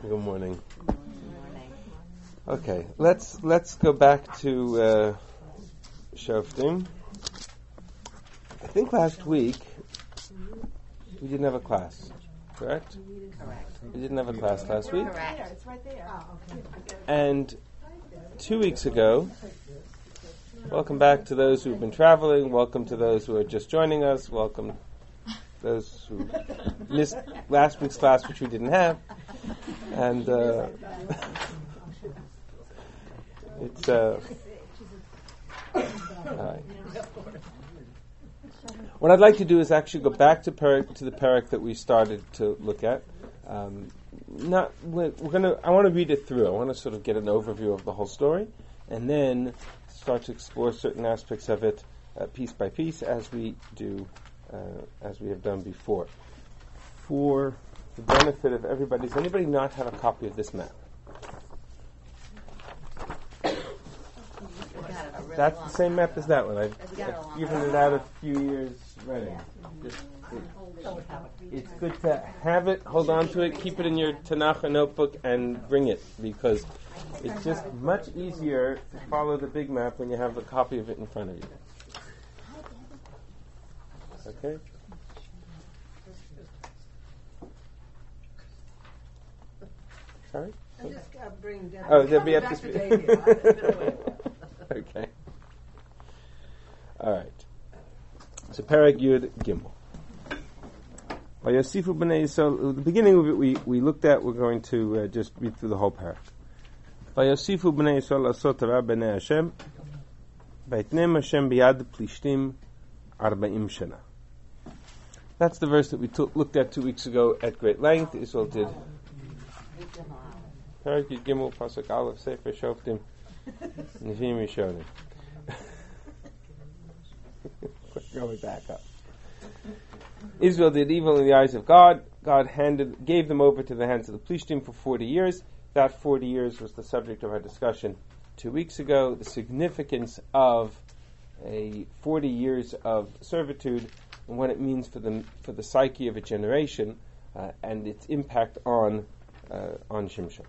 Good morning. Okay, let's go back to Shoftim. I think last week we didn't have a class, correct? Correct. We didn't have a class last week. Correct. It's right there. And 2 weeks ago, welcome back to those who've been traveling, welcome to those who are just joining us, welcome those who missed last week's class, which we didn't have. And it's all right. What I'd like to do is actually go back to the parak that we started to look at. I want to read it through. I want to sort of get an overview of the whole story, and then start to explore certain aspects of it piece by piece, as we do, as we have done before. For the benefit of everybody, does anybody not have a copy of this map? That's the same map as that one. I've given it out a few years running. It's good to have it, hold on to it, keep it in your Tanakh notebook, and bring it, because it's just much easier to follow the big map when you have a copy of it in front of you. Okay? Sorry? I'm just bringing Debbie. Oh, Debbie up to speed. Okay. All right. So, Perek Yud Gimel. Vayosifu b'nei Yisrael. The beginning of it we looked at. We're going to just read through the whole parak. Vayosifu b'nei Yisrael asot hara b'nei Hashem. Vayitnem Hashem biyad plishtim 40 shana. That's the verse that we looked at 2 weeks ago at great length. Israel did. Perek Yud Gimel pasuk Aleph Sefer Shoftim Nevi'im Rishonim. Going back up. Israel did evil in the eyes of God. God gave them over to the hands of the Plishtim for 40 years. That 40 years was the subject of our discussion 2 weeks ago. The significance of 40 years of servitude and what it means for the psyche of a generation and its impact on Shimshon.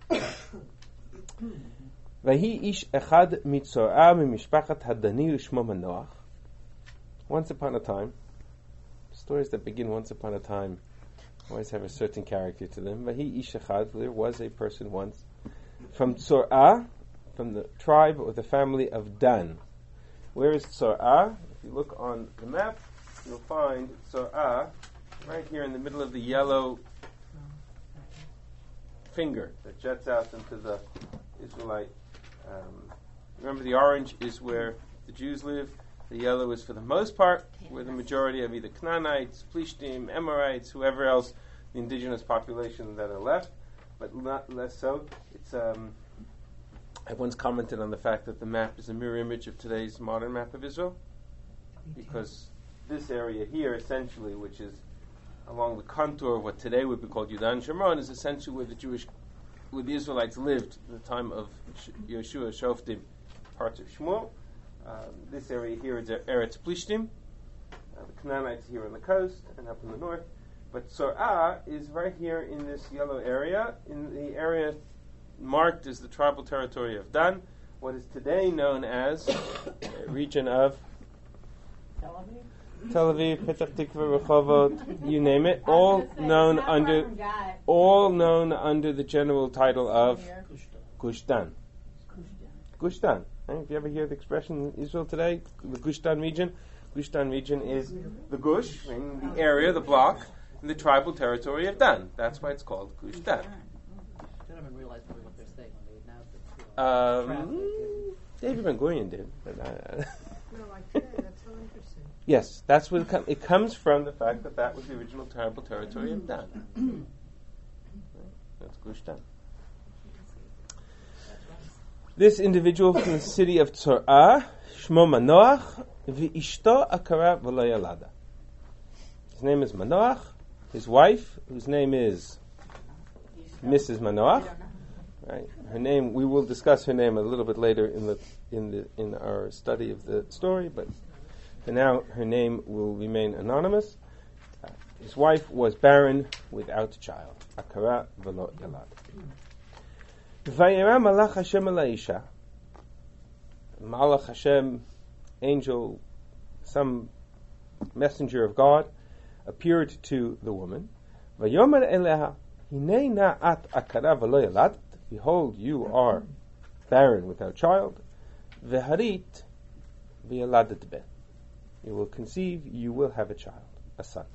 Vahi ish echad mitzorah mimishpachat hadani u'shmo Manoach. Once upon a time, stories that begin once upon a time always have a certain character to them. Vahi ish echad, there was a person once from Tzorah, from the tribe or the family of Dan. Where is Tzorah? If you look on the map, you'll find Tzorah right here in the middle of the yellow finger that juts out into the Israelite. Remember, the orange is where the Jews live. The yellow is, for the most part, where the majority of either Canaanites, Plishtim, Amorites, whoever else, the indigenous population that are left, but not less so. It's I once commented on the fact that the map is a mirror image of today's modern map of Israel, because this area here, essentially, which is along the contour of what today would be called Yudan Shomron, is essentially where the Israelites lived at the time of Yeshua, Shoftim, parts of Shmuel. This area here is Eretz Plishtim. The Canaanites here on the coast and up in the north. But Tzorah is right here in this yellow area, in the area marked as the tribal territory of Dan, what is today known as a region of Tel Aviv, Petach Tikva, Rehovot, you name it, all known under the general title of Gush Dan. Gush Dan. If you ever hear the expression in Israel today, the Gush Dan region is the Gush, meaning the area, the block, in the tribal territory of Dan. That's why it's called Gush Dan. I don't even realize what they're saying when they announce it. David Ben Gurion did. But No, I can't. That's so interesting. yes, that's what it comes from, the fact that was the original tribal territory of Dan. That's Gush Dan. This individual from the city of Tzorah, Shmo Manoach, v'ishto akara v'lo yalada. His name is Manoach. His wife, whose name is Mrs. Manoach. Right. Her name. We will discuss her name a little bit later in our study of the story, but for now, her name will remain anonymous. his wife was barren without a child. Akara v'lo yalad. Vayera malach Hashem el ha'isha. Malach Hashem, angel, some messenger of God, appeared to the woman. Vayomer eleha, hinei na'at akara v'lo yalad. Behold, you are barren without child. V'harit v'yaladet ben. You will conceive, you will have a child, a son.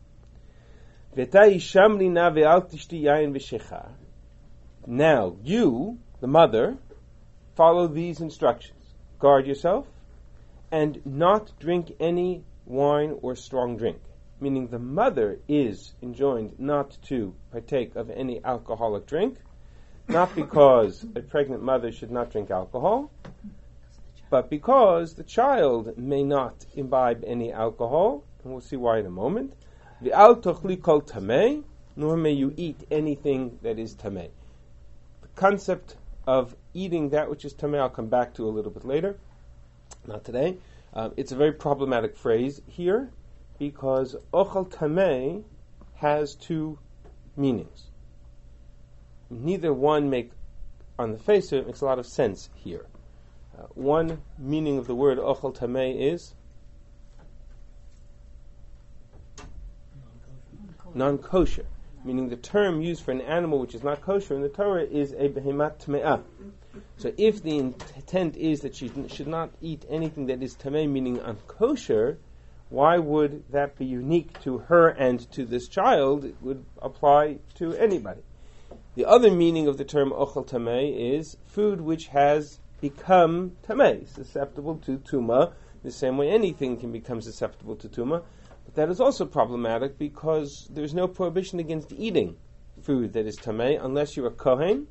Now, you, the mother, follow these instructions. Guard yourself and not drink any wine or strong drink. Meaning the mother is enjoined not to partake of any alcoholic drink, not because a pregnant mother should not drink alcohol, but because the child may not imbibe any alcohol, and we'll see why in a moment. V'al tochli kol tamei, nor may you eat anything that is tamei. The concept of eating that which is tamei, I'll come back to a little bit later, not today. It's a very problematic phrase here, because ochel tamei has two meanings. Neither one on the face of it, makes a lot of sense here. One meaning of the word ochel tamei is non-kosher, meaning the term used for an animal which is not kosher in the Torah is a behemat tme'ah. So if the intent is that she should not eat anything that is tamei, meaning unkosher, why would that be unique to her and to this child? It would apply to anybody. The other meaning of the term ochel tamei is food which has become tamei, susceptible to tumah, the same way anything can become susceptible to tumah. But that is also problematic because there is no prohibition against eating food that is tamei unless you're a kohen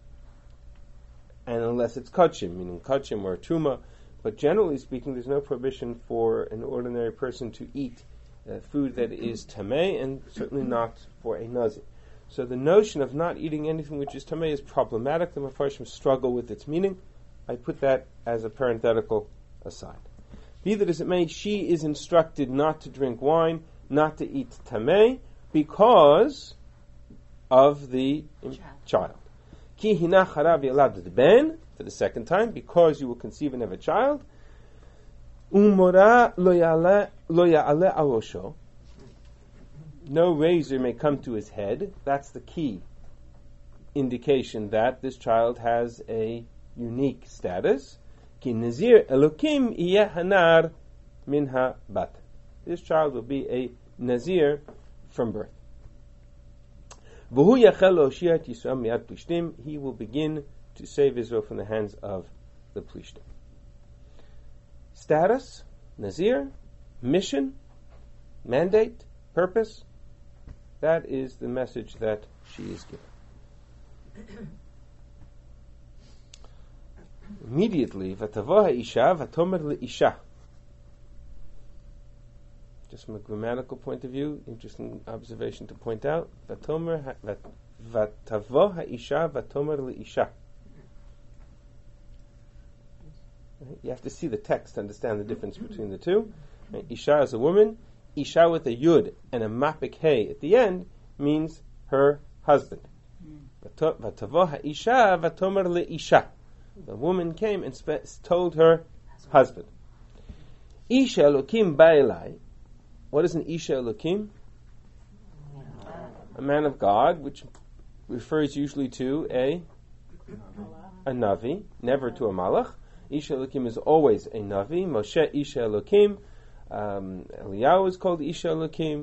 and unless it's kachim, meaning kachim or tumah. But generally speaking, there's no prohibition for an ordinary person to eat food that is tamei, and certainly not for a nazir. So the notion of not eating anything which is tamei is problematic. The Mefarshim struggle with its meaning. I put that as a parenthetical aside. Be that as it may, she is instructed not to drink wine, not to eat tamei, because of the child. Ki hina charav yaladet ben, for the second time, because you will conceive and have a child. Umora lo ya'ale arosho. No razor may come to his head. That's the key indication that this child has a unique status. Ki nazir elokim iyeh hanar min ha-bat. This child will be a nazir from birth. V'hu yachel lo'oshiat Yisrael miyad plishtim. He will begin to save Israel from the hands of the plishtim. Status, nazir, mission, mandate, purpose. That is the message that she is given. Immediately, vatavo ha'isha vatomer le'isha. Just from a grammatical point of view, interesting observation to point out. Vatavo ha'isha vatomer le'isha. You have to see the text to understand the difference between the two. Isha is a woman. Isha with a yud and a mapik hey at the end means her husband. Vatavo ha'isha vatomer le'isha. The woman came and told her husband. Isha Elokim ba'elai. What is an Isha Elokim? A man of God, which refers usually to a Navi, never to a Malach. Isha Elokim is always a Navi. Moshe Isha Elokim. Eliyahu is called Isha Elokim.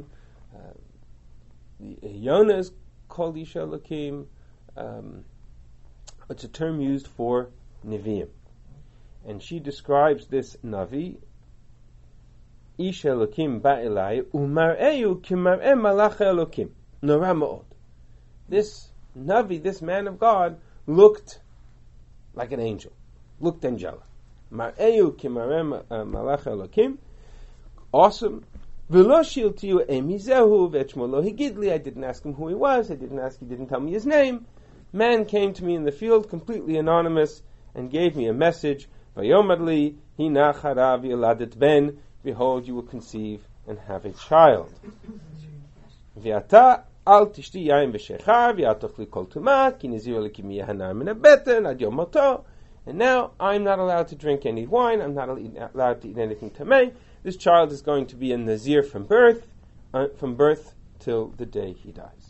Yonah is called Isha Elokim. It's a term used for Nevi'im. And she describes this Navi, Isha Elokim ba'elai umar'eyu kimar'e malach Elokim. Nora ma'od. This Navi, this man of God, looked like an angel. Looked angelic. Mar'eyu kimar'e malach Elokim. Awesome. V'lo shiltiyu emizehu ve'chmo lo higidli. I didn't ask him who he was. He didn't tell me his name. Man came to me in the field, completely anonymous, and gave me a message. Vayomad li hina charav yaladet ben. Behold, you will conceive and have a child. V'ata al tishti yain v'shecha v'atochli kol tumah ki nizir elikim yehanar min habeten ad yom moto. And now I'm not allowed to drink any wine. I'm not allowed to eat anything tamei. This child is going to be a nazir from birth till the day he dies.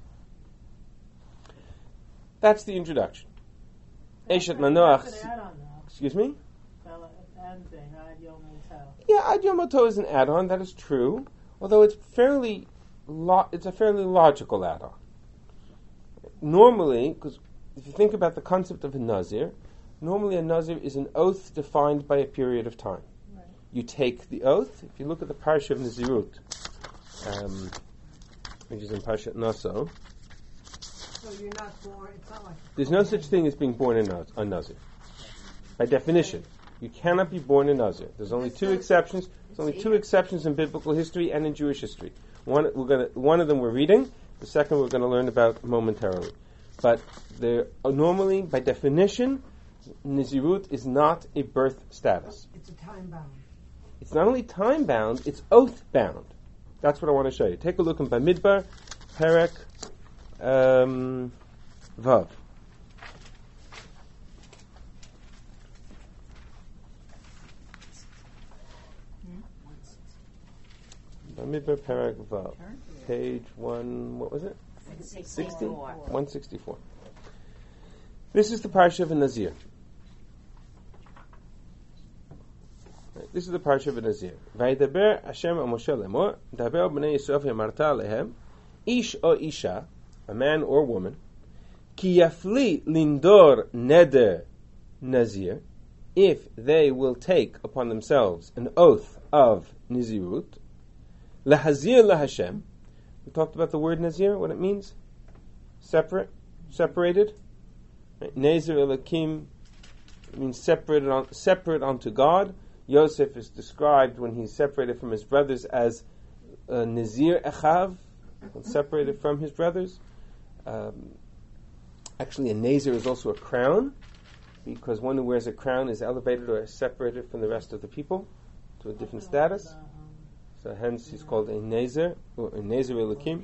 That's the introduction. Eshet Manoach. Excuse me? Yeah, Ad Yom Moto is an add-on. That is true. Although it's a fairly logical add-on. Normally, because if you think about the concept of a nazir, normally a nazir is an oath defined by a period of time. Right. You take the oath. If you look at the Parsha of Nazirut, which is in Parshat Naso. So you're not born. It's not like there's no such thing as being born a nazir. By definition, you cannot be born a nazir. There's only two exceptions. There's only two exceptions in biblical history and in Jewish history. One of them we're reading. The second we're going to learn about momentarily. But normally, by definition, Nazirut is not a birth status. it's a time bound. It's not only time bound; it's oath bound. That's what I want to show you. Take a look in Bamidbar, Perek Vav. Bamidbar, Perek Vav. Page 1, what was it? 60? 164. This is the Parsha of a Nazir. This is the Parsha of a Nazir. Vaydaber Hashem al Moshe lemor, daber b'nei Yisrael v'yamarta lehem, ish o isha, a man or woman, ki yafli lindor neder nazir, if they will take upon themselves an oath of Nazirut, lahazir laHashem. We talked about the word Nazir, what it means. Separated. Right? Nazir Elokim means separate unto God. Yosef is described when he's separated from his brothers as Nazir Echav, separated from his brothers. Actually, a Nazir is also a crown, because one who wears a crown is elevated or is separated from the rest of the people to a different status. So hence he's called a Nazir, or a Nazir Elokim.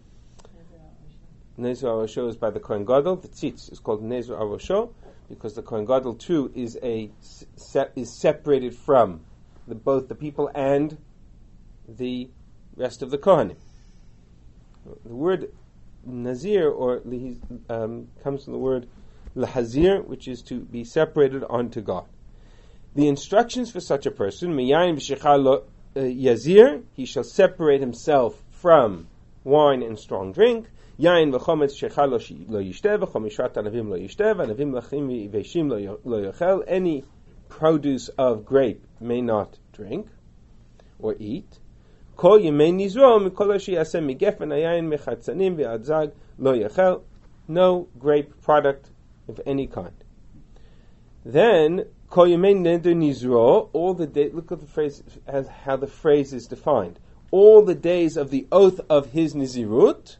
Nazir Arosho is by the Kohen Gadol. The tzitz is called Nazir Arosho, because the Kohen Gadol too is separated from both the people and the rest of the Kohanim. The word Nazir comes from the word Lahazir, which is to be separated unto God. The instructions for such a person, Miyayin v'shechal Yazir, he shall separate himself from wine and strong drink. Yain v'chometz shechal lo yishtev, v'chomishat anavim lo yishtev, anavim lachim v'eshim lo yochel. Any produce of grape may not drink or eat. Kol yemei nizro mikol asher yaseh migefen hayayin mechatzanim v'adzag lo yochel. No grape product of any kind. Then Kol yemei neder nizro, all the days. Look at the phrase, as how the phrase is defined. All the days of the oath of his nizirut.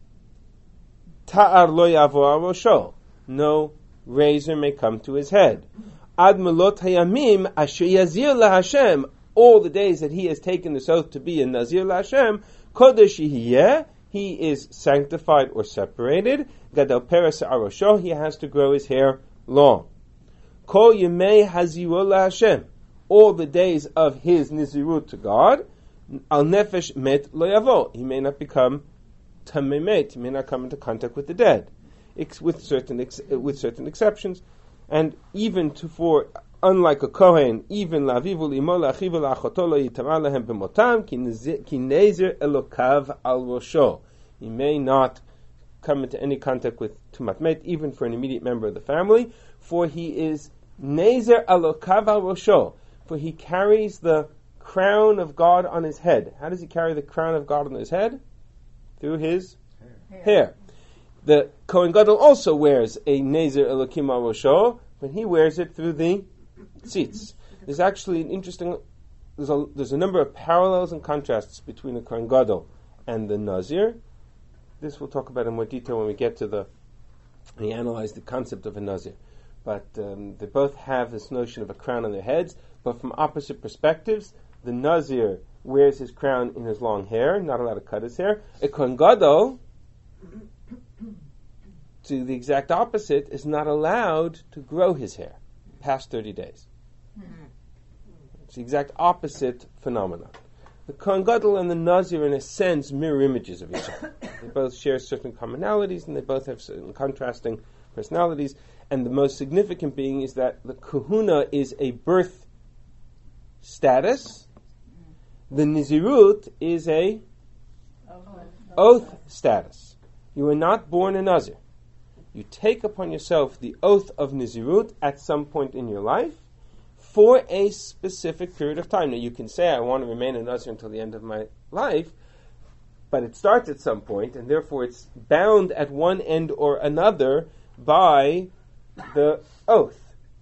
Ta'ar lo yavo arosho. No razor may come to his head. Ad melot hayamim asher yazir laHashem. All the days that he has taken this oath to be a nazir laHashem, kodesh yihiyeh, he is sanctified or separated. Gadol peres arosho, he has to grow his hair long. Kol yemei haziro laHashem, all the days of his nizirut to God, al nefesh met lo yavo, he may not become tamei met, he may not come into contact with the dead, with certain exceptions, and even unlike a kohen, even lavivu limo lachivu lachoto lo yitamar lehem b'motam ki nezer elokav al rosho, he may not come into any contact with tumat met, even for an immediate member of the family, for he is Nezer alokav al rosho, for he carries the crown of God on his head. How does he carry the crown of God on his head? Through his hair. The Kohen Gadol also wears a Nezer Elokim al rosho, but he wears it through the tzitz. There's actually an interesting. There's a number of parallels and contrasts between the Kohen Gadol and the Nazir. This we'll talk about in more detail when we get to we analyze the concept of a Nazir. But they both have this notion of a crown on their heads, but from opposite perspectives. The Nazir wears his crown in his long hair, not allowed to cut his hair. A Kohen Gadol, to the exact opposite, is not allowed to grow his hair past 30 days. It's the exact opposite phenomenon. The Kohen Gadol and the Nazir, in a sense, mirror images of each other. They both share certain commonalities, and they both have certain contrasting personalities. And the most significant being is that the Kahuna is a birth status. The Nizirut is a oath status. You are not born a Nazir. You take upon yourself the oath of Nizirut at some point in your life for a specific period of time. Now, you can say, I want to remain a Nazir until the end of my life, but it starts at some point, and therefore it's bound at one end or another by the oath.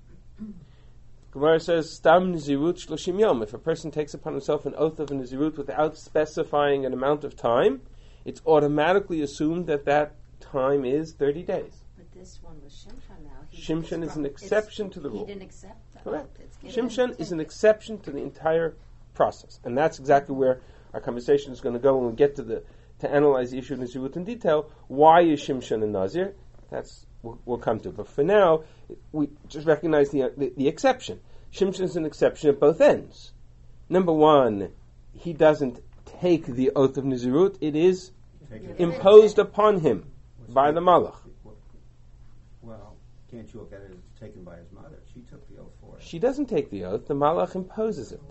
Gemara says, Stam Nizirut Shloshim Yom. If a person takes upon himself an oath of a Nizirut without specifying an amount of time, it's automatically assumed that that time is 30 days. But this one was Shimshon now. Shimshon is an exception to the rule. He didn't accept that. Correct. Shimshon is an exception to the entire process. And that's exactly where our conversation is going to go when we get to analyze the issue of Nizirut in detail. Why is Shimshon a Nazir? That's we'll come to. But for now, we just recognize the exception. Shimshon is an exception at both ends. Number one, he doesn't take the oath of Nizirut. It is imposed upon him by the Malach. Well, can't you look at it as taken by his mother? She took the oath for it. She doesn't take the oath. The Malach imposes it.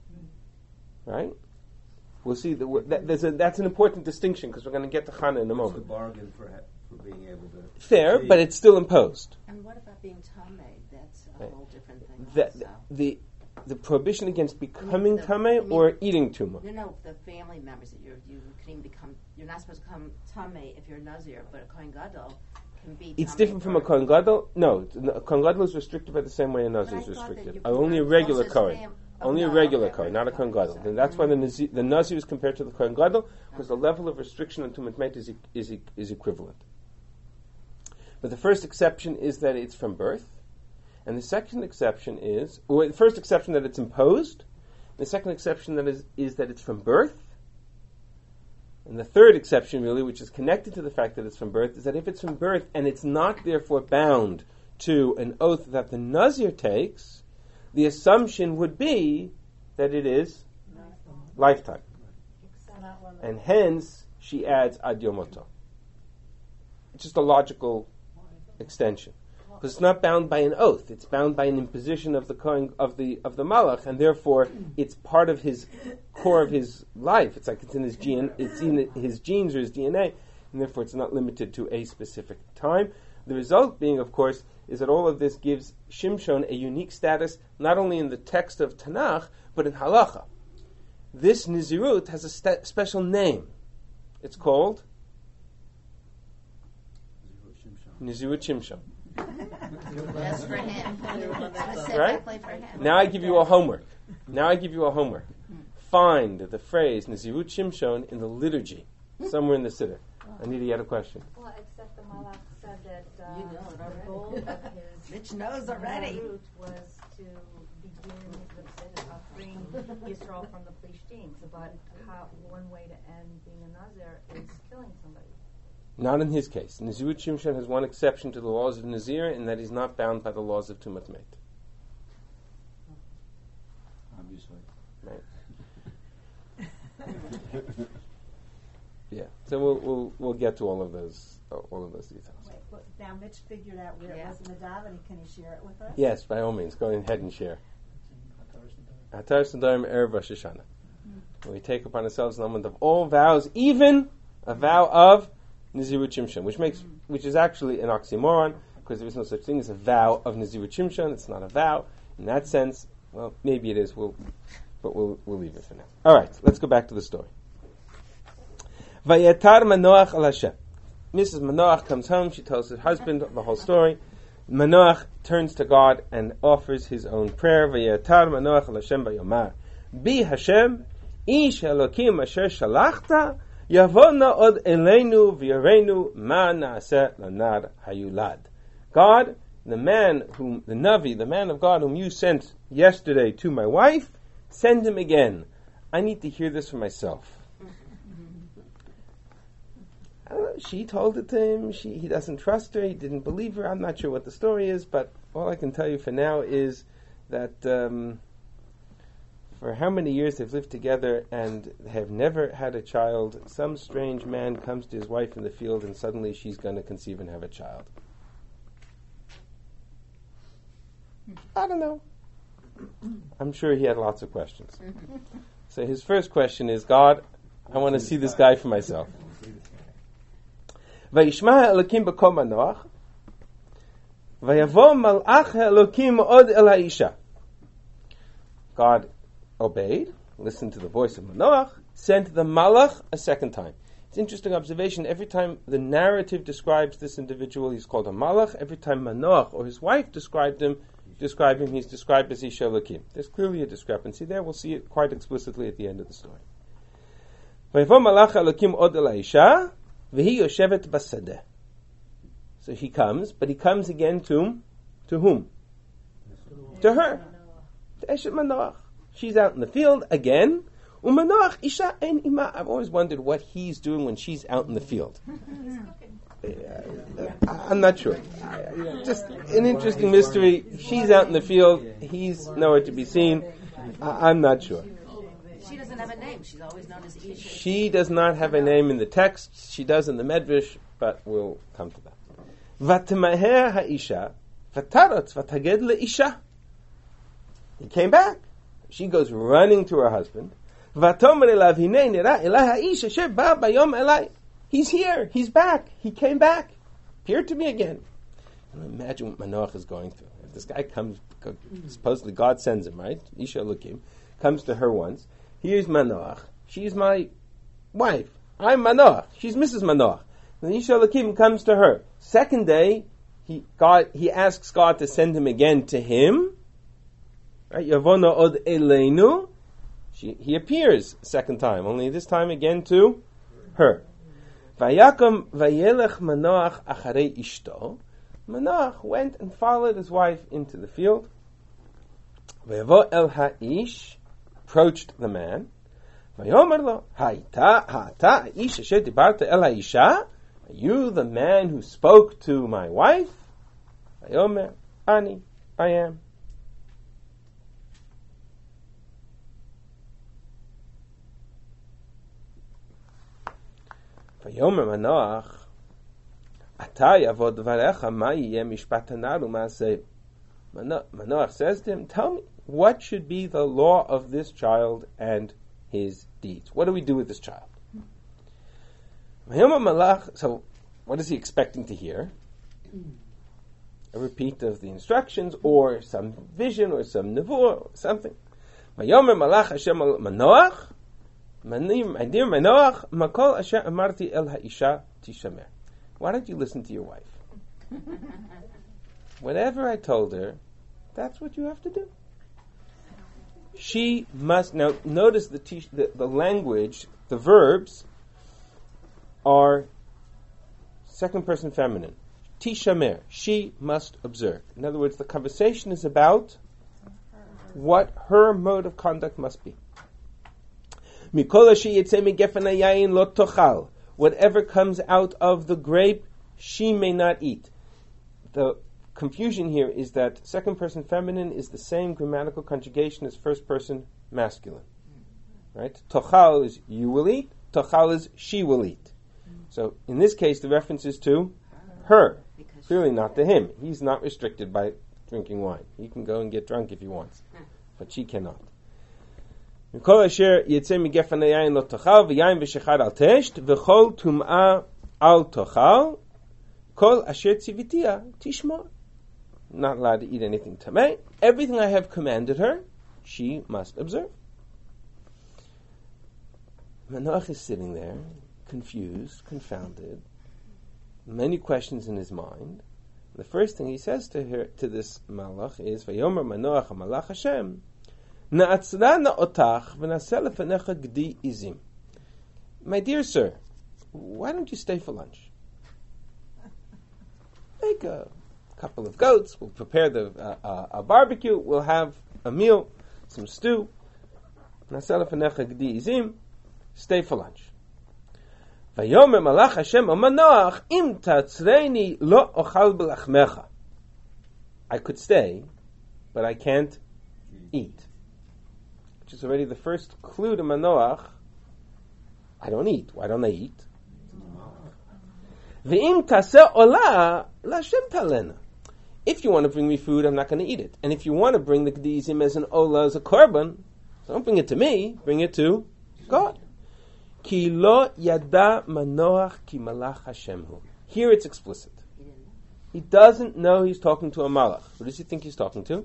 Right? We'll see. That's an important distinction because we're going to get to Chana in a moment. It's a bargain for being able to... Fair, but it's still imposed. And what about being Tameh? That's a whole different thing. The prohibition against becoming Tameh or eating Tumah? The family members that you can even become... You're not supposed to become Tameh if you're a Nazir, but a Kohen Gadol can be Tameh. It's different from a Kohen Gadol? No, a Kohen Gadol is restricted by the same way a Nazir is restricted. Only a regular Kohen. Only a regular Kohen, not a Kohen Gadol. And that's why the Nazir is compared to the Kohen Gadol, because the level of restriction on Tumat Met is equivalent. But the first exception is that it's from birth. And the second exception is, the first exception that it's imposed. The second exception that is that it's from birth. And the third exception, really, which is connected to the fact that it's from birth, is that if it's from birth and it's not therefore bound to an oath that the Nazir takes, the assumption would be that it is lifetime. And hence, she adds ad yomoto. It's just a logical extension. Because it's not bound by an oath; it's bound by an imposition of the Kohen, of the Malach, and therefore it's part of his core of his life. It's like it's in his his genes or his DNA, and therefore it's not limited to a specific time. The result being, of course, is that all of this gives Shimshon a unique status, not only in the text of Tanakh but in Halacha. This Nizirut has a special name. It's called Nizirut Shimshon. Just for him. Right? For him. Now I give you a homework. Find the phrase Nizirut Shimshon in the liturgy, somewhere in the Siddur. Anita, you had a question. Well, except the Malach said that You know it the already. goal of his Mitch knows already. route was to begin freeing Yisrael from the Plishtim. But one way to end being a Nazir is killing somebody. Not in his case. Nizirut Shimshon has one exception to the laws of Nazir, in that he's not bound by the laws of Tumat Met. Obviously. Right. Yeah. So we'll get to all of those details. Wait, well, now Mitch figured out where it was in the davening. Can you share it with us? Yes, by all means, go ahead and share. Atar Sadarim Erev Rosh Hashanah. We take upon ourselves an element of all vows, even a vow of Nizirut Shimshon, which is actually an oxymoron, because there is no such thing as a vow of Nizirut Shimshon. It's not a vow in that sense. Well, maybe it is. We'll leave it for now. All right, let's go back to the story. Vayetar Manoach al Hashem. Mrs. Manoach comes home. She tells her husband the whole story. Manoach turns to God and offers his own prayer. Vayetar Manoach al Hashem vayomar. Bi Hashem, ish Elokim asher shalachta, yavona od eleinu v'yareinu ma naaseh lanar hayulad. God, the man of God whom you sent yesterday to my wife, send him again. I need to hear this for myself. I don't know, she told it to him. He doesn't trust her. He didn't believe her. I'm not sure what the story is, but all I can tell you for now is that for how many years they've lived together and have never had a child, some strange man comes to his wife in the field and suddenly she's going to conceive and have a child. I don't know. I'm sure he had lots of questions. So his first question is, God, I want to see this guy for myself. וישמע אלוקים בקול מנוח, ויבוא מלאך אלוקים עוד אל האישה. God obeyed, listened to the voice of Manoach, sent the malach a second time. It's an interesting observation. Every time the narrative describes this individual, he's called a malach. Every time Manoach or his wife describe him, he's described as Isha Elokim. There's clearly a discrepancy there. We'll see it quite explicitly at the end of the story. ויבוא מלאך אלוקים עוד אל האישה, והיא יושבת בשדה. So he comes, but he comes again to whom? To her. To Eshet Manoach. She's out in the field again. Umanoach isha ein ima. I've always wondered what he's doing when she's out in the field. I'm not sure. Just an interesting mystery. She's out in the field. He's nowhere to be seen. I'm not sure. She doesn't have a name. She's always known as Isha. She does not have a name in the text. She does in the Medrash, but we'll come to that. Vatemaher ha'isha, vatarot vataged le'isha. He came back. She goes running to her husband. Vatomer elav hinei nira elai ha'isha asher ba bayom elai. He's here. He's back. He came back. Appeared to me again. Imagine what Manoach is going through. If this guy comes, supposedly God sends him, right? Isha Elokim comes to her once. Here's Manoach. She's my wife. I'm Manoach. She's Mrs. Manoach. And Isha Elokim comes to her. Second day, he asks God to send him again to him. Right? Yavona od eleinu. He appears second time, only this time again to her. Vayakam vayelech Manoach acharei ishto. Manoach went and followed his wife into the field. Vayavo el ha'ish, approached the man. Vayomer lo, ha'ata ha'ish asher dibarta el ha'isha? Are you the man who spoke to my wife? Vayomer, ani, I am. Vayomer Manoach, ata yavod dvarecha ma yeh mishpat hanar u'maaseh. Manoach says to him, tell me, what should be the law of this child and his deeds? What do we do with this child? So, what is he expecting to hear? A repeat of the instructions, or some vision, or some nevuah, or something. Vayomer malach Hashem Manoach, my dear Manoach, makol asher amarti el ha'isha tishamer. Why don't you listen to your wife? Whatever I told her, that's what you have to do. She must, now notice the language, the verbs are second person feminine. Tishamer, she must observe. In other words, the conversation is about what her mode of conduct must be. Whatever comes out of the grape, she may not eat. The confusion here is that second person feminine is the same grammatical conjugation as first person masculine. Right? Tochal is you will eat, tochal is she will eat. So in this case the reference is to her, clearly not to him. He's not restricted by drinking wine. He can go and get drunk if he wants, but she cannot. Mikol asher yitzeh migefen hayayin lo tochal v'yayin v'shechad al tesht v'chol tum'ah al tochal kol asher tzivitia tishma. Not allowed to eat anything tameh. Everything I have commanded her, she must observe. Manoach is sitting there, confused, confounded, many questions in his mind. The first thing he says to her, to this malach, is Vayomer Manoach HaMalach Hashem, Na'atzrana otach v'naseh lefanecha gdi izim. My dear sir, why don't you stay for lunch? Make a couple of goats, we'll prepare a barbecue, we'll have a meal, some stew. Naseh lefanecha gedi izim, stay for lunch. Vayomer malach Hashem al Manoach, im tatzreini lo ochal belachmecha. I could stay, but I can't eat. Which is already the first clue to Manoach. I don't eat. Why don't I eat? Ve'im taseh olah l'Hashem talena. If you want to bring me food, I'm not going to eat it. And if you want to bring the Kedizim as an olah, as a korban, don't bring it to me, bring it to God. Ki lo yada Manoach ki malach Hashem hu. Here it's explicit. He doesn't know he's talking to a malach. Who does he think he's talking to?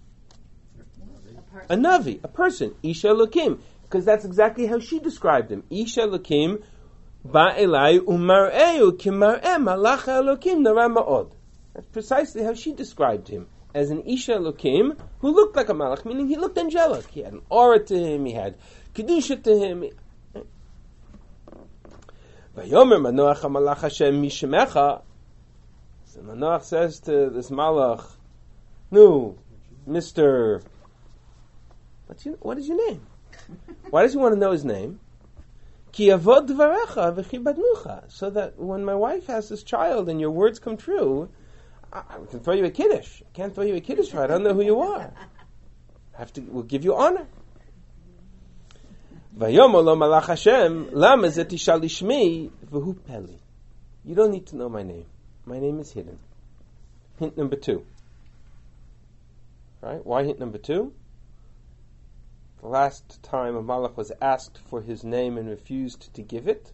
A navi, a person. Isha Elokim. Because that's exactly how she described him. Isha Elokim ba elai umar'eu ki mar'e malach Elokim nara ma'od. That's precisely how she described him. As an Isha Elokim who looked like a malach, meaning he looked angelic. He had an aura to him, he had kedusha to him. Vayomer Manoach malach Hashem mishemecha. So Manoach says to this malach, no, Mr. What is your name? Why does he want to know his name? Ki avod dvarecha v'chibadnucha. So that when my wife has this child and your words come true, I can throw you a kiddush. I can't throw you a kiddush if I don't know who you are. We'll give you honor. Vayomer lo malach Hashem, lama zeh tishal lishmi v'hu peli. You don't need to know my name. My name is hidden. Hint number 2. Right? Why hint number 2? The last time a malach was asked for his name and refused to give it,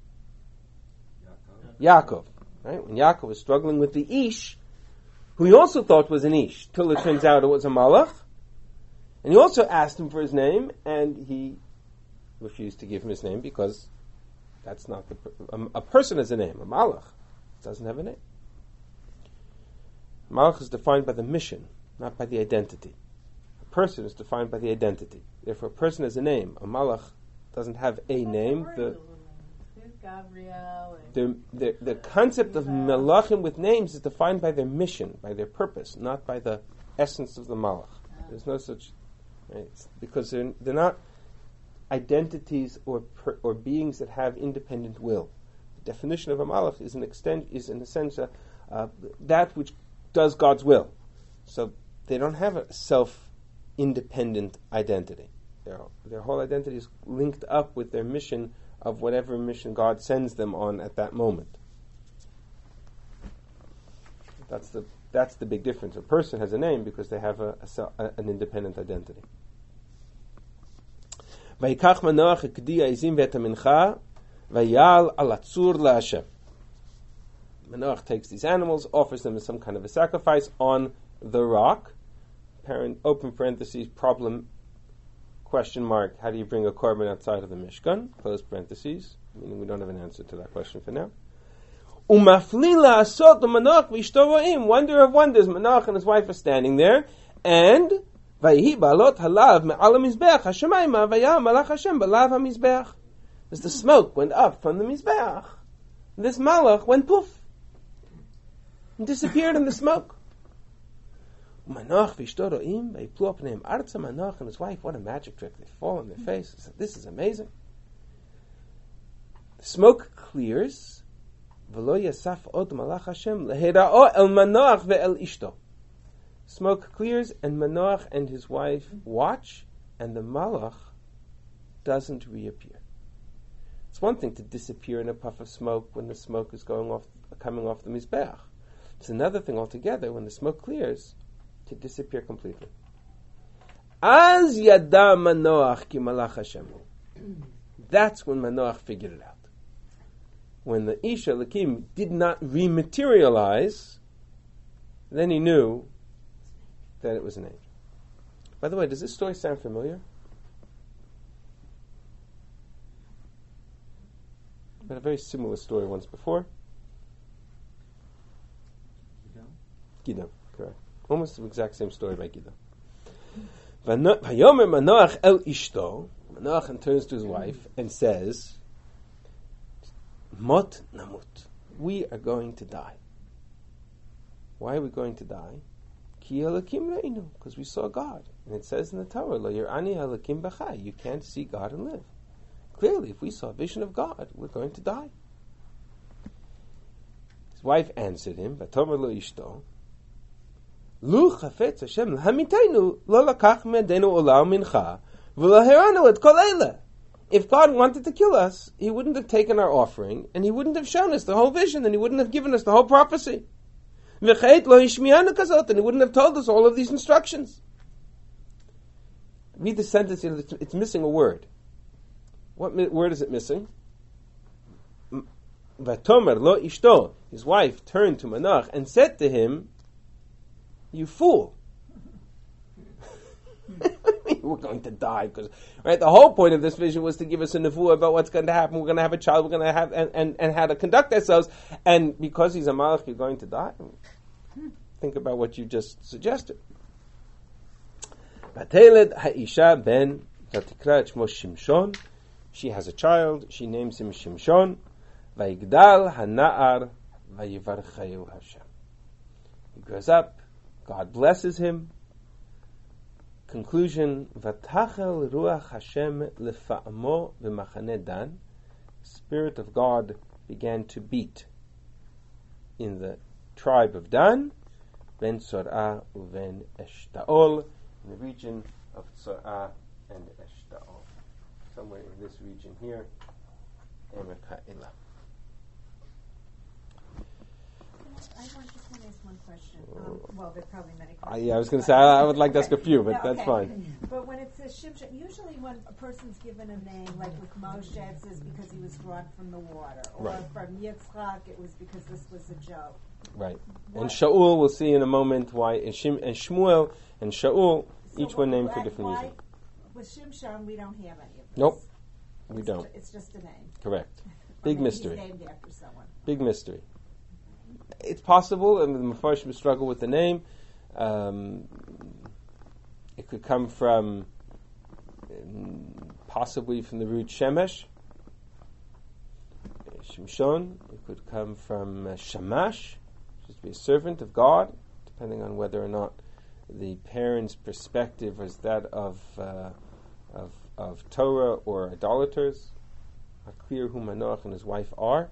Yaakov. Right? When Yaakov was struggling with the Ish, who he also thought was an Ish, till it turns out it was a malach, and he also asked him for his name, and he refused to give him his name because that's not a person has a name. A malach doesn't have a name. Malach is defined by the mission, not by the identity. A person is defined by the identity. Therefore, a person has a name. A malach doesn't have a name. The concept of malachim with names is defined by their mission, by their purpose, not by the essence of the malach. There's no such, right? Because they're not identities or beings that have independent will. The definition of a malach is in a sense that which does God's will. So they don't have a self-independent identity. Their whole identity is linked up with their mission of whatever mission God sends them on at that moment. That's the big difference. A person has a name because they have an independent identity. Vayikach Manoach ekdiya izim ve'et mincha vayal al atzur la'Hashem. Manoach takes these animals, offers them as some kind of a sacrifice on the rock. Open parentheses, problem, question mark, how do you bring a korban outside of the Mishkan? Close parentheses, meaning we don't have an answer to that question for now. Umaflila asot Manoach v'ishto ro'im. Wonder of wonders, Manoach and his wife are standing there, and Vayhi balot halav me'al hamizbeach hashemayma vayam malach Hashem balav hamizbeach. As the smoke went up from the mizbeach, this malach went poof and disappeared in the smoke. Manoach v'ishto ro'im vayiplu apneim arza. Manoach and his wife, what a magic trick! They fall on their face. This is amazing. The smoke clears. V'lo yasaf od malach Hashem lehera'o el Manoach ve'el ishto. Smoke clears, and Manoach and his wife watch, and the malach doesn't reappear. It's one thing to disappear in a puff of smoke when the smoke is coming off the mizbeach. It's another thing altogether when the smoke clears to disappear completely. Az yada Manoach ki malach Hashem. That's when Manoach figured it out. When the Isha Elokim did not rematerialize, then he knew that it was an angel. By the way, does this story sound familiar? I had a very similar story once before. Gidon, correct. Almost the exact same story by Gidon. Vayomer Manoach el ishto. Manoach turns to his wife and says, Mot namut. We are going to die. Why are we going to die? Ki Elokim re'inu, because we saw God. And it says in the Torah, Lo yir'ani Elokim b'chai, you can't see God and live. Clearly, if we saw a vision of God, we're going to die. His wife answered him, Vatomer lo ishto, Lu chafetz Hashem l'hamitenu, lo lakach me'adenu olah mincha, v'lo heranu et kol eile. If God wanted to kill us, He wouldn't have taken our offering, and He wouldn't have shown us the whole vision, and He wouldn't have given us the whole prophecy. V'cheit lo hishmianu kazot, and He wouldn't have told us all of these instructions. Read the sentence, it's missing a word. What word is it missing? Vatomer lo ishto. His wife turned to Manoach and said to him, "You fool! We're going to die because right. The whole point of this vision was to give us a nevuah about what's going to happen. We're going to have a child. We're going to have and how to conduct ourselves. And because he's a malach, you're going to die. Think about what you just suggested." Vateled ha'isha ben vatikra et shmo Shimshon. She has a child. She names him Shimshon. Vayigdal hana'ar vayivarcheu Hashem. He grows up. God blesses him. Conclusion: Vatachel ruach Hashem lefa'amo v'machane Dan. The Spirit of God began to beat in the tribe of Dan, ben Tzorah uven Eshtaol, in the region of Tzorah and Eshtaol. Somewhere in this region here, Emek Ha'elah. I just want to ask one question. Well, there are probably many questions. I was going to say, I would like to ask a few, but No, that's fine. But when it says Shimshon, usually when a person's given a name, like with Moshe, it says because he was brought from the water. Or Right. from Yitzchak, it was because this was a joke. Right. And Shaul, we'll see in a moment why, and Shmuel and Shaul, each one named for different reasons. With Shimshon, we don't have any of this. Nope, we don't. It's just a name. Correct. Or Big maybe mystery. He's named after someone. Big mystery. It's possible, and the Mefarshim struggle with the name. It could come from, possibly from the root Shemesh, Shimshon. It could come from Shamash, which is to be a servant of God, depending on whether or not the parents' perspective was that of Torah or idolaters. Not clear who Manoach and his wife are.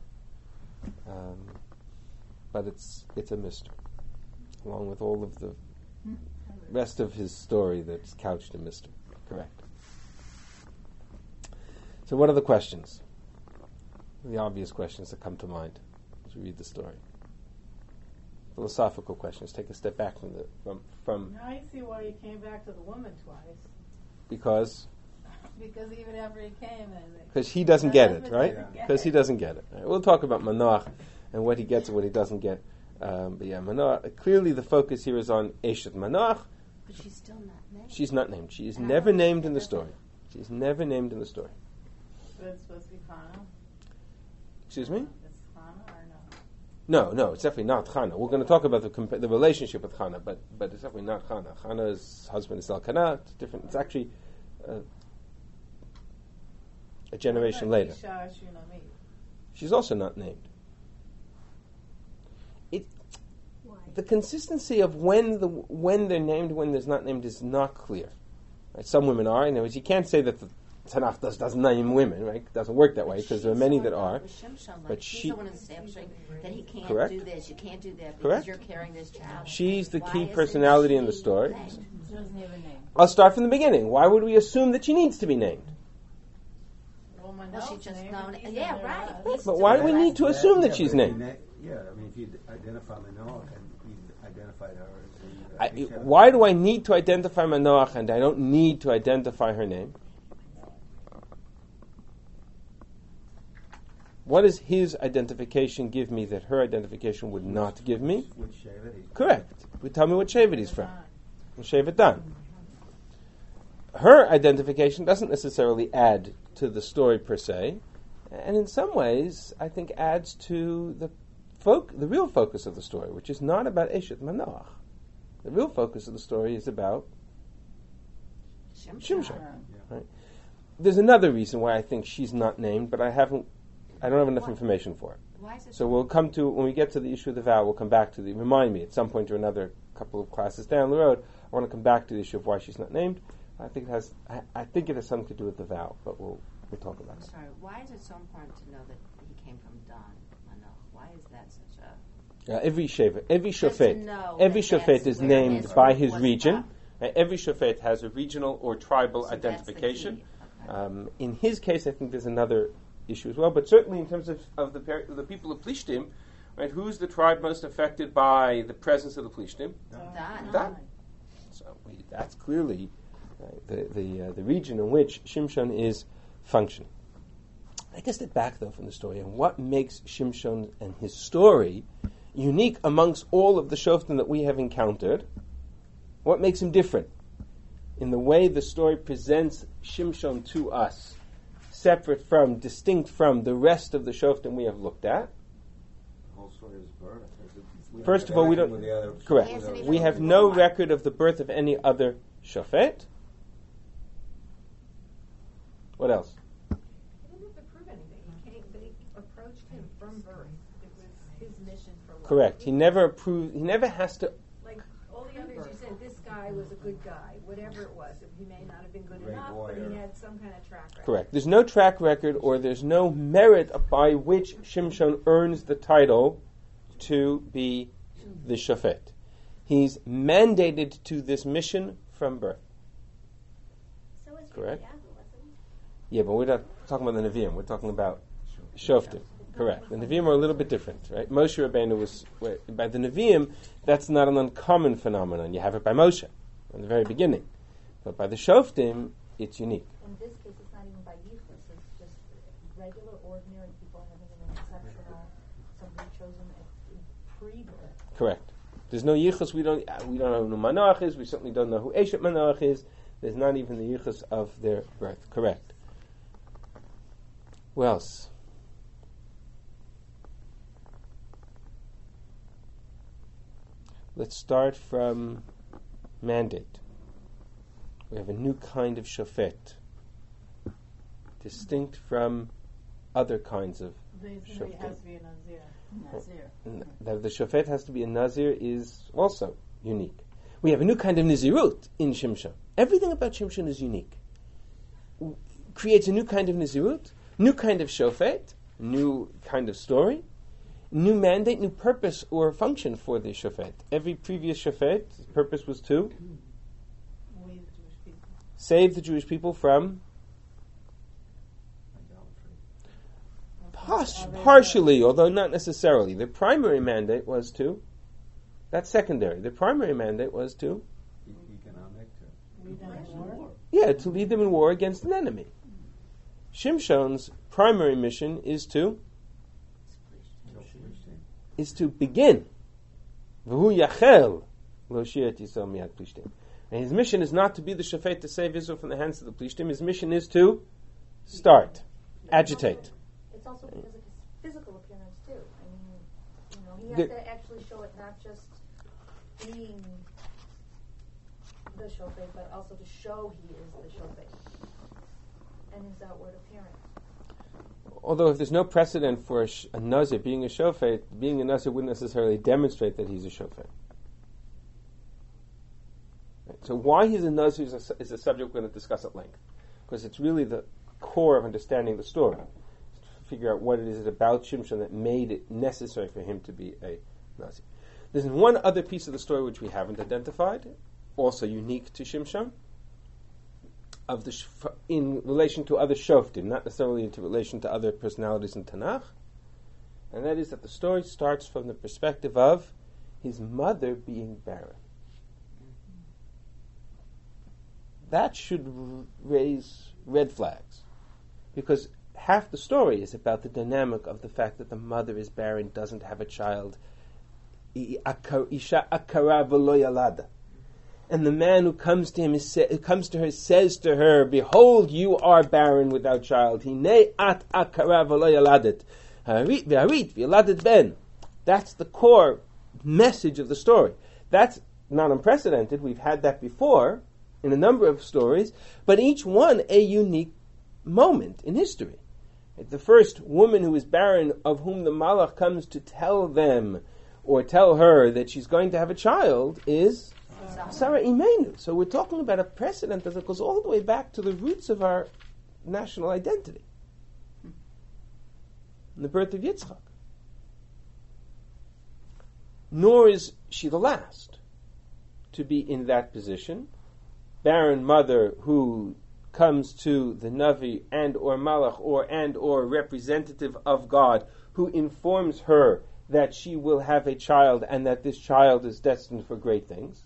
But it's a mystery, along with all of the rest of his story that's couched in mystery. Correct. So what are the questions? The obvious questions that come to mind as we read the story. Philosophical questions. Take a step back from Now I see why he came back to the woman twice. because Even after he came, he doesn't get it, husband right? doesn't get Because he doesn't get it. Right? We'll talk about Manoach and what he gets and what he doesn't get. But yeah, Manoach. Clearly, the focus here is on Eshet Manoach. But she's still not named. She's not named. She is never named in the story. She's never named in the story. But it's supposed to be Chana. Excuse me? It's Chana or no? No, it's definitely not Chana. We're going to talk about the relationship with Chana, but it's definitely not Chana. Chana's husband is Elkanah. It's different. It's actually a generation later. Isha Shunamit. She's also not named. The consistency of when they're named, when there's not named, is not clear. Right? Some women are. In other words, you can't say that the Tanakh doesn't name women, right? It doesn't work that way because there are many that are. But she's she, the one establishing that he can't Correct. do this, you can't do that because Correct. you're carrying this child. she's the Why key isn't personality in the she story. named? She doesn't have a name. I'll start from the beginning. Why would we assume that she needs to be named? Well, my Well, she notes just name, known. he's in Yeah, there, right. He's But why do we need to assume that she's named? Yeah, I mean, if you identify Manoach and you identified her as the Why do I need to identify Manoach and I don't need to identify her name? What does his identification give me that her identification would not give me? Which Shevet he's Correct. Would tell me what Shevet he's from. Shevet Dan. Her identification doesn't necessarily add to the story per se, and in some ways, I think adds to the real focus of the story, which is not about Eshet Manoach. The real focus of the story is about Shimshon. Right? There's another reason why I think she's not named, but I don't have enough information for it. Why is it So we'll come to, when we get to the issue of the vow, we'll come back to remind me at some point or another, couple of classes down the road, I want to come back to the issue of why she's not named. I think it has something to do with the vow, but we'll talk about I'm it. sorry, why is it so important to know that he came from Dan Manoch? Why is that such a... Every shofet know every that shofet that's is where named his by root his was region. from. Every shofet has a regional or tribal So that's the identification. key. Okay. In his case, I think there's another issue as well, but certainly in terms of the people of Plishtim, right? Who's the tribe most affected by the presence of the Plishtim? Dan. Dan. So that's clearly the region in which Shimshon is functioning. I guess step back though from the story, and what makes Shimshon and his story unique amongst all of the shoftim that we have encountered? What makes him different in the way the story presents Shimshon to us, separate from, distinct from the rest of the shoftim we have looked at? The whole story is birth. First of all, we don't. Correct. We have no record of the birth of any other shofet. What else? He didn't have to prove anything. He came, but he approached him from birth. It was his mission for life. Correct. He never has to. Like all the others, you said this guy was a good guy, whatever it was. He may not have been good Great enough, warrior. but he had some kind of track record. Correct. There's no track record or there's no merit by which Shimshon earns the title to be the shofet. He's mandated to this mission from birth. So is Correct. Yirmiyahu, wasn't he? Yeah, but we're not talking about the Nevi'im. We're talking about Shoftim. Correct. The Nevi'im are a little bit different, right? Moshe Rabbeinu was... By the Nevi'im, that's not an uncommon phenomenon. You have it by Moshe, from the very beginning. But by the Shoftim, it's unique. In this case, it's not even by yichus. It's just regular, ordinary people having an exceptional, somebody chosen pre-birth. Correct. There's no yichus. We don't know who Manoach is. We certainly don't know who Eshet Manoach is. There's not even the yichus of their birth. Correct. Who else? Let's start from mandate. We have a new kind of shofet, distinct from other kinds of It has to be a Nazir. That the shofet has to be a nazir is also unique. We have a new kind of nizirut in Shimshon. Everything about Shimshon is unique. Creates a new kind of nizirut, new kind of shofet, new kind of story, new mandate, new purpose or function for the shofet. Every previous shofet, his purpose was to We, the Jewish people. save the Jewish people from partially, although not necessarily. The primary mandate was to, that's secondary. The primary mandate was to, to lead them in war against an enemy. Shimshon's primary mission is to begin. V'hu yachel l'oshiat Yisrael miyad Plishtim. And his mission is not to be the shofet to save Israel from the hands of the Plishtim. His mission is to start, agitate. It's also because of his physical appearance too. I mean, he has to actually show it not just being the shofet, but also to show he is the shofet and his outward appearance. Although if there's no precedent for a nazir being a shofet, being a nazir wouldn't necessarily demonstrate that he's a shofet. Right. So why he's a nazir is a subject we're going to discuss at length, because it's really the core of understanding the story. To figure out what it is about Shimshon that made it necessary for him to be a nazir. There's one other piece of the story which we haven't identified, also unique to Shimshon, of the in relation to other shoftim, not necessarily in relation to other personalities in Tanakh, and that is that the story starts from the perspective of his mother being barren. That should raise red flags, because half the story is about the dynamic of the fact that the mother is barren, doesn't have a child. Isha akara v'lo yalada. And the man who comes to him says to her, "Behold, you are barren without child. Hinei at akara v'lo yaladet. Harit v'yaladet ben." That's the core message of the story. That's not unprecedented. We've had that before in a number of stories, but each one a unique moment in history. The first woman who is barren, of whom the Malach comes to tell them or tell her that she's going to have a child is Sarah Imenu. So we're talking about a precedent that goes all the way back to the roots of our national identity. In the birth of Yitzchak. Nor is she the last to be in that position. Barren mother who comes to the Navi and or Malach or representative of God who informs her that she will have a child and that this child is destined for great things.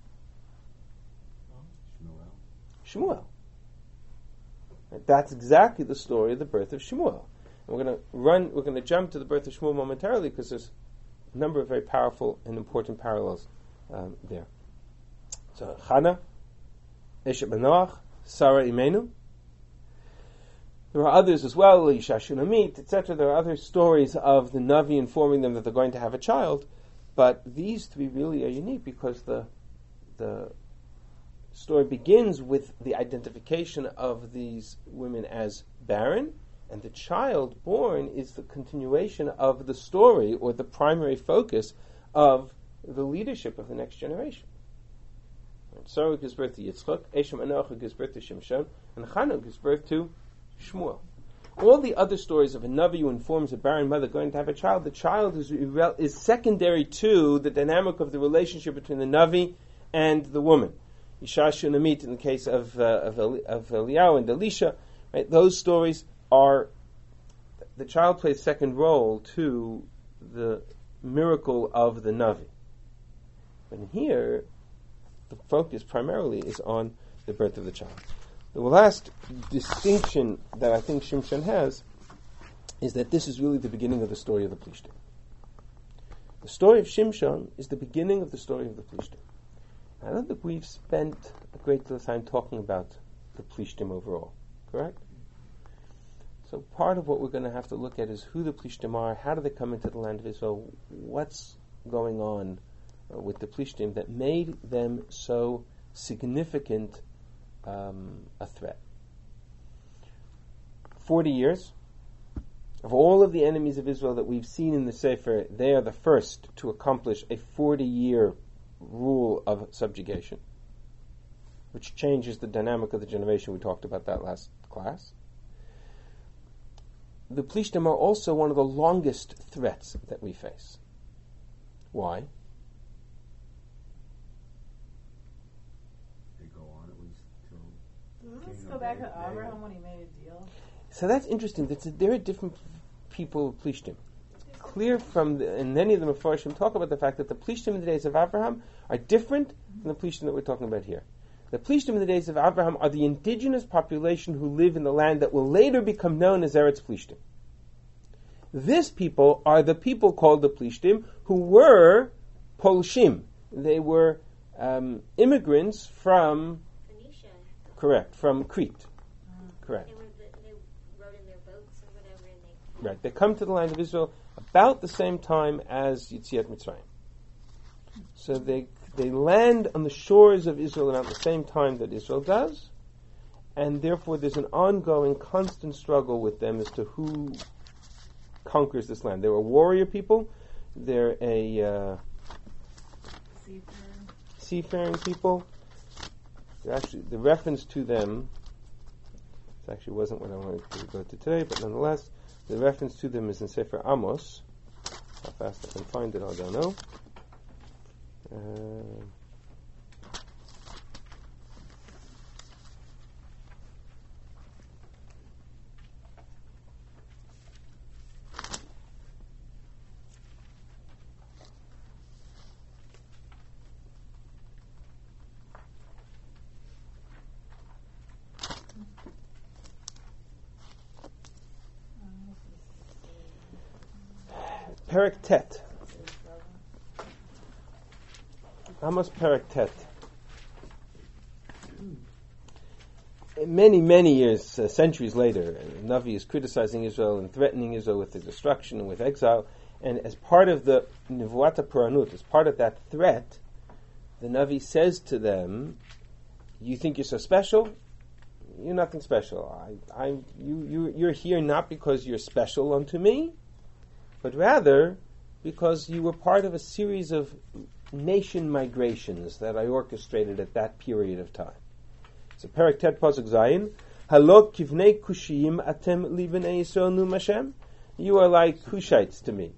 Shmuel. That's exactly the story of the birth of Shmuel. And we're going to jump to the birth of Shmuel momentarily because there's a number of very powerful and important parallels there. So Chana, Eshet Manoach, Sarah Imenu. There are others as well, Isha Shunamit, etc. There are other stories of the Navi informing them that they're going to have a child, but these three really are unique because the story begins with the identification of these women as barren, and the child born is the continuation of the story or the primary focus of the leadership of the next generation. Sarah gives birth to Yitzchak, Eshem Anocha gives birth to Shimshon, and Chana gives birth to Shmuel. All the other stories of a Navi who informs a barren mother going to have a child, the child is secondary to the dynamic of the relationship between the Navi and the woman. Isha Shunamit in the case of Eliyahu and Elisha, right? Those stories are, the child plays second role to the miracle of the Navi. But here, the focus primarily is on the birth of the child. The last distinction that I think Shimshon has is that this is really the beginning of the story of the Plishtim. The story of Shimshon is the beginning of the story of the Plishtim. I don't think we've spent a great deal of time talking about the Plishtim overall, correct? So part of what we're going to have to look at is who the Plishtim are, how do they come into the land of Israel, what's going on with the Plishtim that made them so significant a threat. 40 years. Of all of the enemies of Israel that we've seen in the Sefer, they are the first to accomplish a 40-year rule of subjugation, which changes the dynamic of the generation. We talked about that last class. The Plishtim are also one of the longest threats that we face. Why? Let's go back to Abraham when he made a deal. So that's interesting. There are different people of Plishtim. It's clear from, and many of the Mefarshim talk about the fact that the Plishtim in the days of Abraham are different from the Plishtim that we're talking about here. The Plishtim in the days of Abraham are the indigenous population who live in the land that will later become known as Eretz Plishtim. This people are the people called the Plishtim who were Polshim. They were immigrants from Correct, from Crete. Correct. They rode in their boats or whatever, and right, they come to the land of Israel about the same time as Yetziat Mitzrayim. So they land on the shores of Israel about the same time that Israel does, and therefore there's an ongoing, constant struggle with them as to who conquers this land. They're a warrior people. They're a seafaring people. Actually, the reference to them, this actually wasn't what I wanted to go to today, but nonetheless, the reference to them is in Sefer Amos. How fast I can find it, I don't know. Perek Tet. Amos Perek Tet. Many, many years, centuries later, Navi is criticizing Israel and threatening Israel with the destruction and with exile. And as part of the Nevuat HaPuranut, as part of that threat, the Navi says to them, you think you're so special? You're nothing special. You're here not because you're special unto me, but rather because you were part of a series of nation migrations that I orchestrated at that period of time. So Perek Tet Pasuk Zayin, Halo kivnei kushiyim atem li b'nei Yisrael nu Hashem. You are like Cushites to me.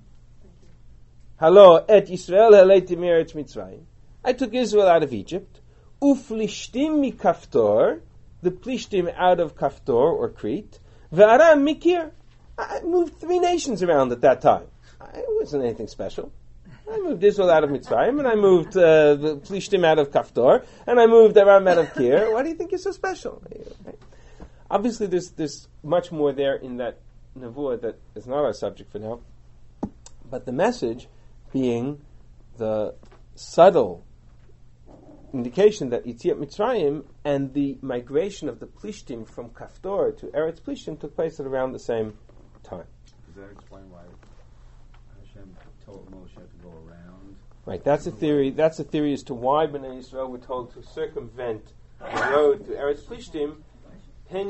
Halo et Yisrael haleiti meretz Mitzrayim. I took Israel out of Egypt. Uflishtim mi Kaftor, the Plishtim out of Kaftor or Crete. Ve'aram mikir. I moved 3 nations around at that time. It wasn't anything special. I moved Israel out of Mitzrayim, and I moved the Plishtim out of Kaftor, and I moved Aram out of Kir. Why do you think you're so special? Obviously, there's much more there in that nevuah that is not our subject for now. But the message being the subtle indication that Yetziat Mitzrayim and the migration of the Plishtim from Kaftor to Eretz Plishtim took place at around the same time. Does that explain why Hashem told Moshe to go around? Right, that's a theory. That's a theory as to why Bnei Yisrael were told to circumvent the road to Eretz Plishtim. Rav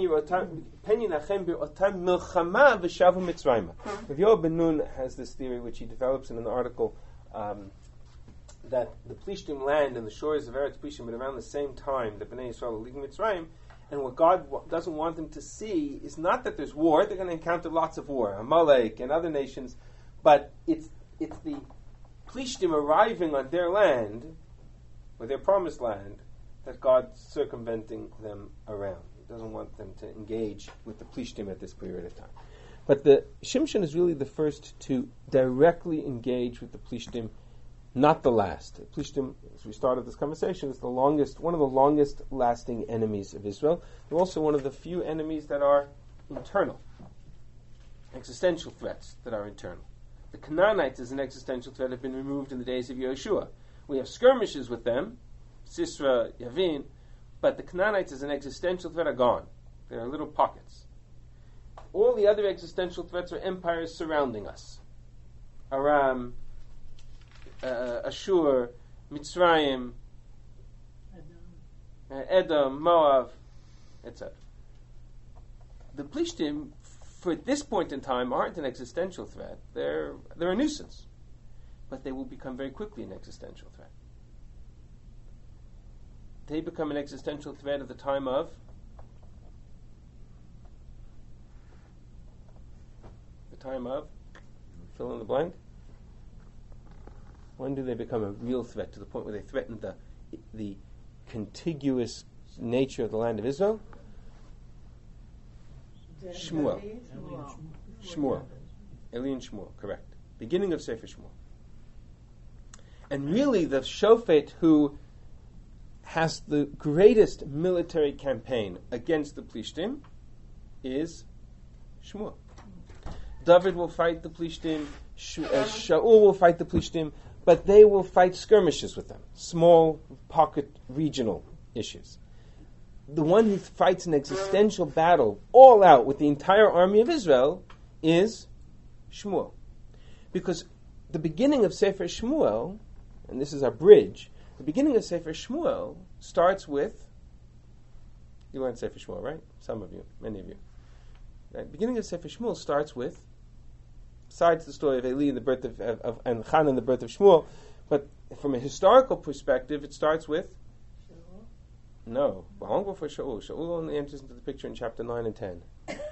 Yoel Ben Nun has this theory, which he develops in an article, that the Plishtim land and the shores of Eretz Plishtim at around the same time that Bnei Yisrael are leaving Mitzrayim, and what God doesn't want them to see is not that there's war. They're going to encounter lots of war, Amalek and other nations, but it's the Plishtim arriving on their land, or their promised land, that God's circumventing them around. He doesn't want them to engage with the Plishtim at this period of time. But the Shimshon is really the first to directly engage with the Plishtim, not the last. The Plishtim, as we started this conversation, is one of the longest lasting enemies of Israel. They're also one of the few enemies that are internal, existential threats that are internal. The Canaanites as an existential threat have been removed in the days of Yehoshua. We have skirmishes with them, Sisra, Yavin, but the Canaanites as an existential threat are gone. They are little pockets. All the other existential threats are empires surrounding us. Aram, Ashur, Mitzrayim, Edom, Moab, etc. The Plishtim, for this point in time, aren't an existential threat. They're a nuisance. But they will become very quickly an existential threat. They become an existential threat at the time of fill in the blank. When do they become a real threat, to the point where they threaten the contiguous nature of the land of Israel? Shmuel. Eli and Shmuel, correct. Beginning of Sefer Shmuel. And really the Shofet who has the greatest military campaign against the Plishtim is Shmuel. David will fight the Plishtim, Shaul will fight the Plishtim, but they will fight skirmishes with them, small pocket regional issues. The one who fights an existential battle all out with the entire army of Israel is Shmuel. Because the beginning of Sefer Shmuel, and this is our bridge, the beginning of Sefer Shmuel starts with, you learned Sefer Shmuel, right? Some of you, many of you. The beginning of Sefer Shmuel starts with, besides the story of Eli and the birth of and Chana and the birth of Shmuel, but from a historical perspective, it starts with Shaul? No, long before Shaul. Shaul only enters into the picture in chapter 9 and 10.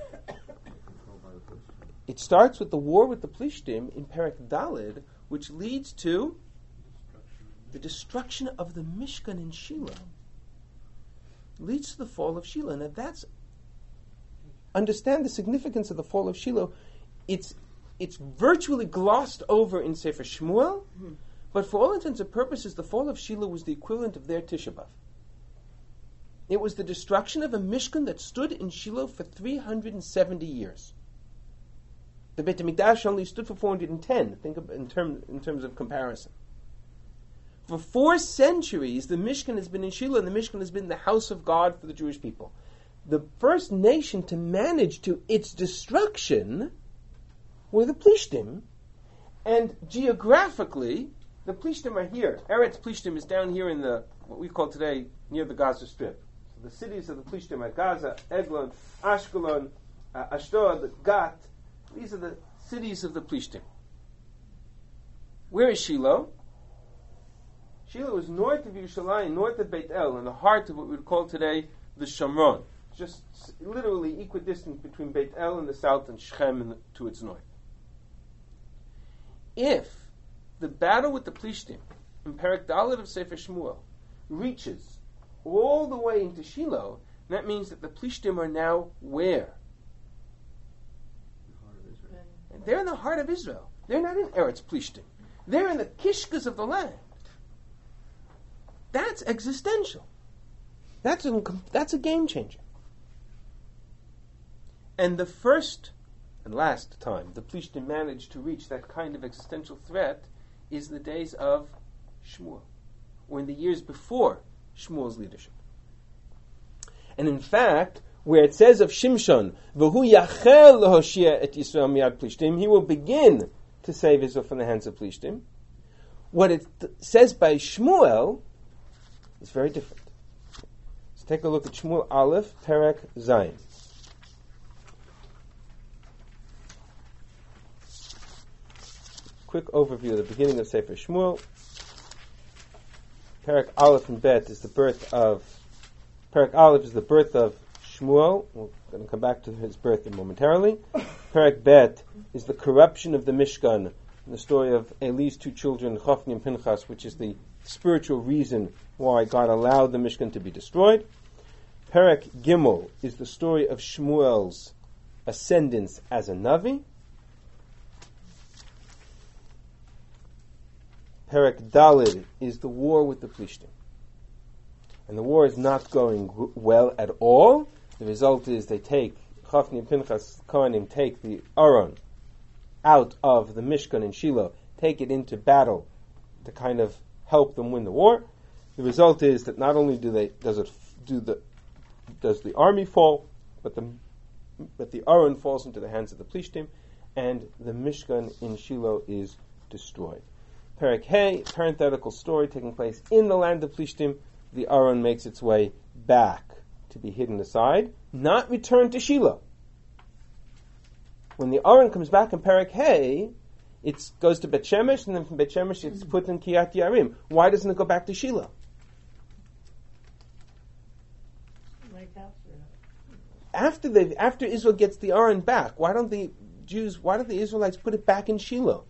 It starts with the war with the Plishtim in Perek Daled, which leads to the destruction of the Mishkan in Shiloh. Leads to the fall of Shiloh. Now understand the significance of the fall of Shiloh. It's virtually glossed over in Sefer Shmuel, but for all intents and purposes, the fall of Shiloh was the equivalent of their Tisha B'Av. It was the destruction of a Mishkan that stood in Shiloh for 370 years. The Beit HaMikdash only stood for 410. Think of in terms of comparison. For 4 centuries, the Mishkan has been in Shiloh, and the Mishkan has been the house of God for the Jewish people. The first nation to manage to its destruction were the Plishtim, and geographically, the Plishtim are here. Eretz Plishtim is down here in what we call today near the Gaza Strip. So the cities of the Plishtim are Gaza, Eglon, Ashkelon, Ashdod, Gat. These are the cities of the Plishtim. Where is Shiloh? Shiloh is north of Yerushalayim, north of Beit El, in the heart of what we would call today the Shomron. Just literally equidistant between Beit El in the south and Shechem to its north. If the battle with the Plishtim in Perek Dalet of Sefer Shmuel reaches all the way into Shiloh, that means that the Plishtim are now where? And they're in the heart of Israel. They're not in Eretz Plishtim. They're in the kishkas of the land. That's existential. That's a game changer. And the first and last time the Plishtim managed to reach that kind of existential threat is the days of Shmuel, or in the years before Shmuel's leadership. And in fact, where it says of Shimshon, "V'hu yachel lehoshia et Yisrael miyad Plishtim," he will begin to save Israel from the hands of Plishtim. What it says by Shmuel is very different. Let's take a look at Shmuel Aleph, Perek Zayin. Quick overview of the beginning of Sefer Shmuel. Perek Aleph and Bet is the birth of Shmuel. We're going to come back to his birth momentarily. Perek Bet is the corruption of the Mishkan, and the story of Eli's two children, Chofni and Pinchas, which is the spiritual reason why God allowed the Mishkan to be destroyed. Perek Gimel is the story of Shmuel's ascendance as a Navi. Perek Daled is the war with the Plishtim. And the war is not going well at all. The result is they take, Chofni and Pinchas Kohanim take the Aron out of the Mishkan in Shiloh, take it into battle to kind of help them win the war. The result is that not only does the army fall, but the Aron falls into the hands of the Plishtim, and the Mishkan in Shiloh is destroyed. Perek Hey, parenthetical story taking place in the land of Plishtim. The Aron makes its way back to be hidden aside, not returned to Shiloh. When the Aron comes back in Perek Hey, it goes to Bet Shemesh, and then from Bet Shemesh it's put in Kiryat Yarim. Why doesn't it go back to Shiloh? After Israel gets the Aron back, why don't the Israelites put it back in Shiloh?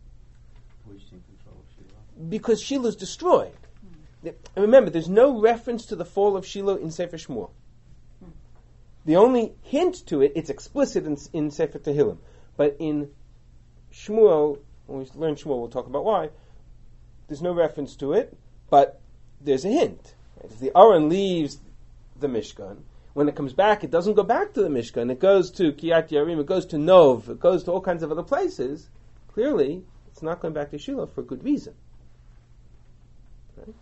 Because Shiloh is destroyed. And remember, there's no reference to the fall of Shiloh in Sefer Shmuel. The only hint to it, it's explicit in Sefer Tehillim. But in Shmuel, when we learn Shmuel, we'll talk about why, there's no reference to it, but there's a hint. Right? If the Aron leaves the Mishkan, when it comes back, it doesn't go back to the Mishkan. It goes to Kiryat Yarim, it goes to Nov, it goes to all kinds of other places. Clearly, it's not going back to Shiloh for a good reason. Right?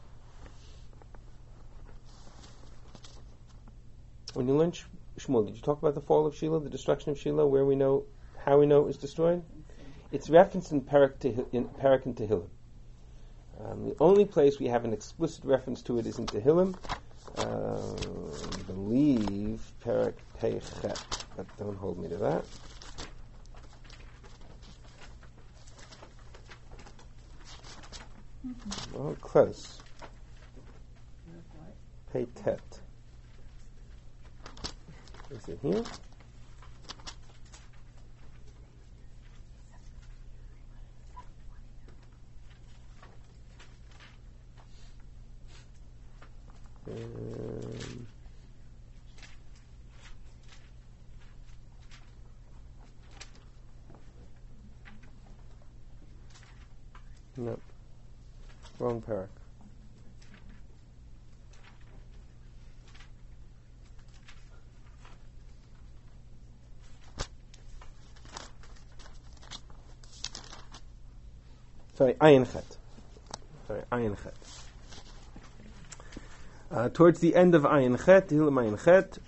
When you learn Shmuel, did you talk about the fall of Shiloh, the destruction of Shiloh, how we know it was destroyed? It's referenced in Perek and Tehillim. The only place we have an explicit reference to it is in Tehillim. I believe Perek Peichet, but don't hold me to that. Well, close. Peitet. Is it here? No. Wrong parak. Ayin Chet. Towards the end of Ayin Chet, Tehillim Ayin Chet,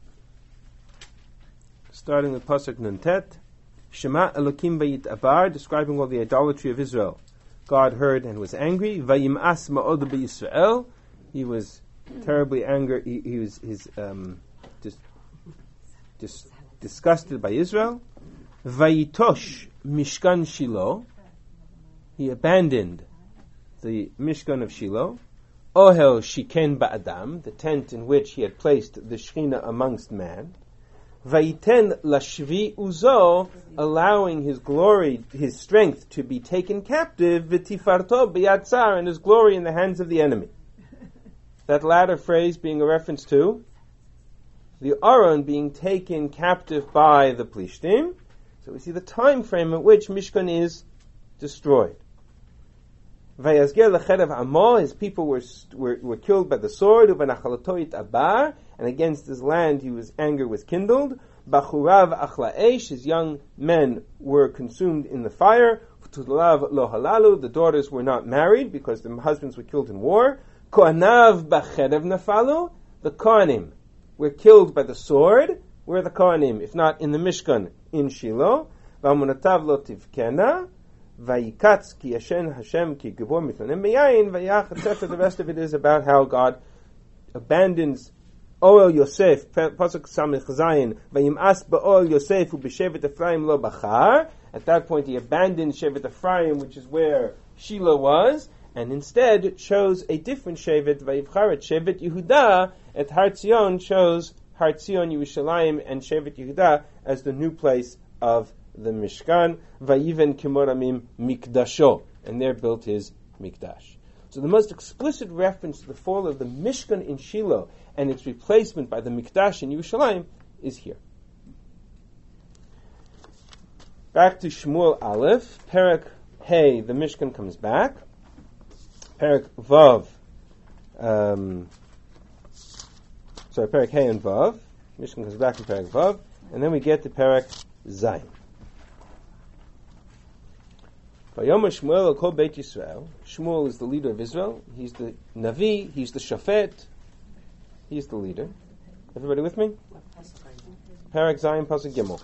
starting with Pasuk Nuntet, Shema Elokim Vayit Abar, describing all the idolatry of Israel. God heard and was angry. Vayim'as ma'od b'Yisrael. He was terribly angry. He was disgusted by Israel. Vayitosh Mishkan Shiloh. he abandoned the Mishkan of Shiloh, Ohel Shiken Ba'adam, the tent in which he had placed the Shechina amongst man, Vayiten Lashvi Uzo, allowing his glory, his strength to be taken captive, V'tifarto B'yatzar, and his glory in the hands of the enemy. That latter phrase being a reference to the Aron being taken captive by the Plishtim. So we see the time frame at which Mishkan is destroyed. Vayazger lecherev amo, his people were killed by the sword. Uvanachalatoit abar, and against his land anger was kindled. Bachurav achlaesh, his young men were consumed in the fire. Tutulav lo halalu, the daughters were not married because the husbands were killed in war. Koanav bacherev nafalu, the Kohanim were killed by the sword. Where are the Kohanim? If not in the Mishkan, in Shiloh. V'amunatav lo tivkena. Vayikatz ki yashen Hashem ki gibor mitlanim beyayin vayach, etc. The rest of it is about how God abandons Oel Yosef, Pasuk Samech Zayin, vayim'as ba'Oel Yosef u'b'shevet Ephraim lo bachar. At that point he abandoned Shevet Ephraim, which is where Shiloh was, and instead chose a different Shevet, vayivchar et Shevet Yehuda, at Har Tzion chose Har Tzion Yerushalayim and Shevet Yehuda as the new place of the Mishkan, Vayiven Kimoramim Mikdasho, and there built his Mikdash. So the most explicit reference to the fall of the Mishkan in Shiloh and its replacement by the Mikdash in Yerushalayim is here. Back to Shmuel Aleph, Perek Hey, the Mishkan comes back. Perek Vav, Perek Hey and Vav, Mishkan comes back in Perek Vav, and then we get to Perek Zayin. Shmuel kol Beit Yisrael. Shmuel is the leader of Israel. He's the Navi. He's the Shafet. He's the leader. Everybody with me? Perek Zayin Pasuk Gimel.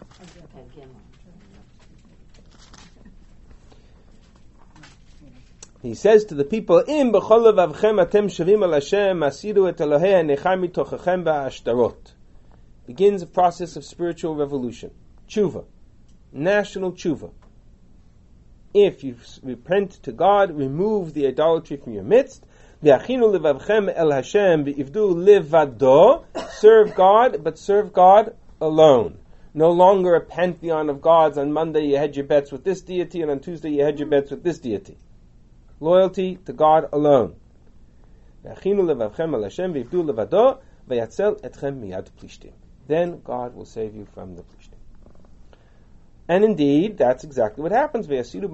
He says to the people, Im b'chol levavchem atem shavim al Hashem asiru et Elohei hanechai mitochachem ba'ashtarot. Begins a process of spiritual revolution. Tshuva. National tshuva. If you repent to God, remove the idolatry from your midst. V'achinu levavchem el Hashem v'ivdu levado. Serve God, but serve God alone. No longer a pantheon of gods. On Monday you hedge your bets with this deity, and on Tuesday you hedge your bets with this deity. Loyalty to God alone. V'achinu levavchem el Hashem v'ivdu levado v'yatzel etchem miyad plishtim. Then God will save you from the plishtim. And indeed, that's exactly what happens. They removed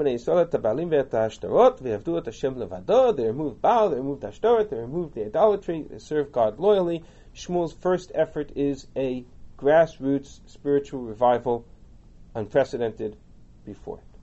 Baal, they removed Ashtoreth, they removed the idolatry, they serve God loyally. Shmuel's first effort is a grassroots spiritual revival, unprecedented before it.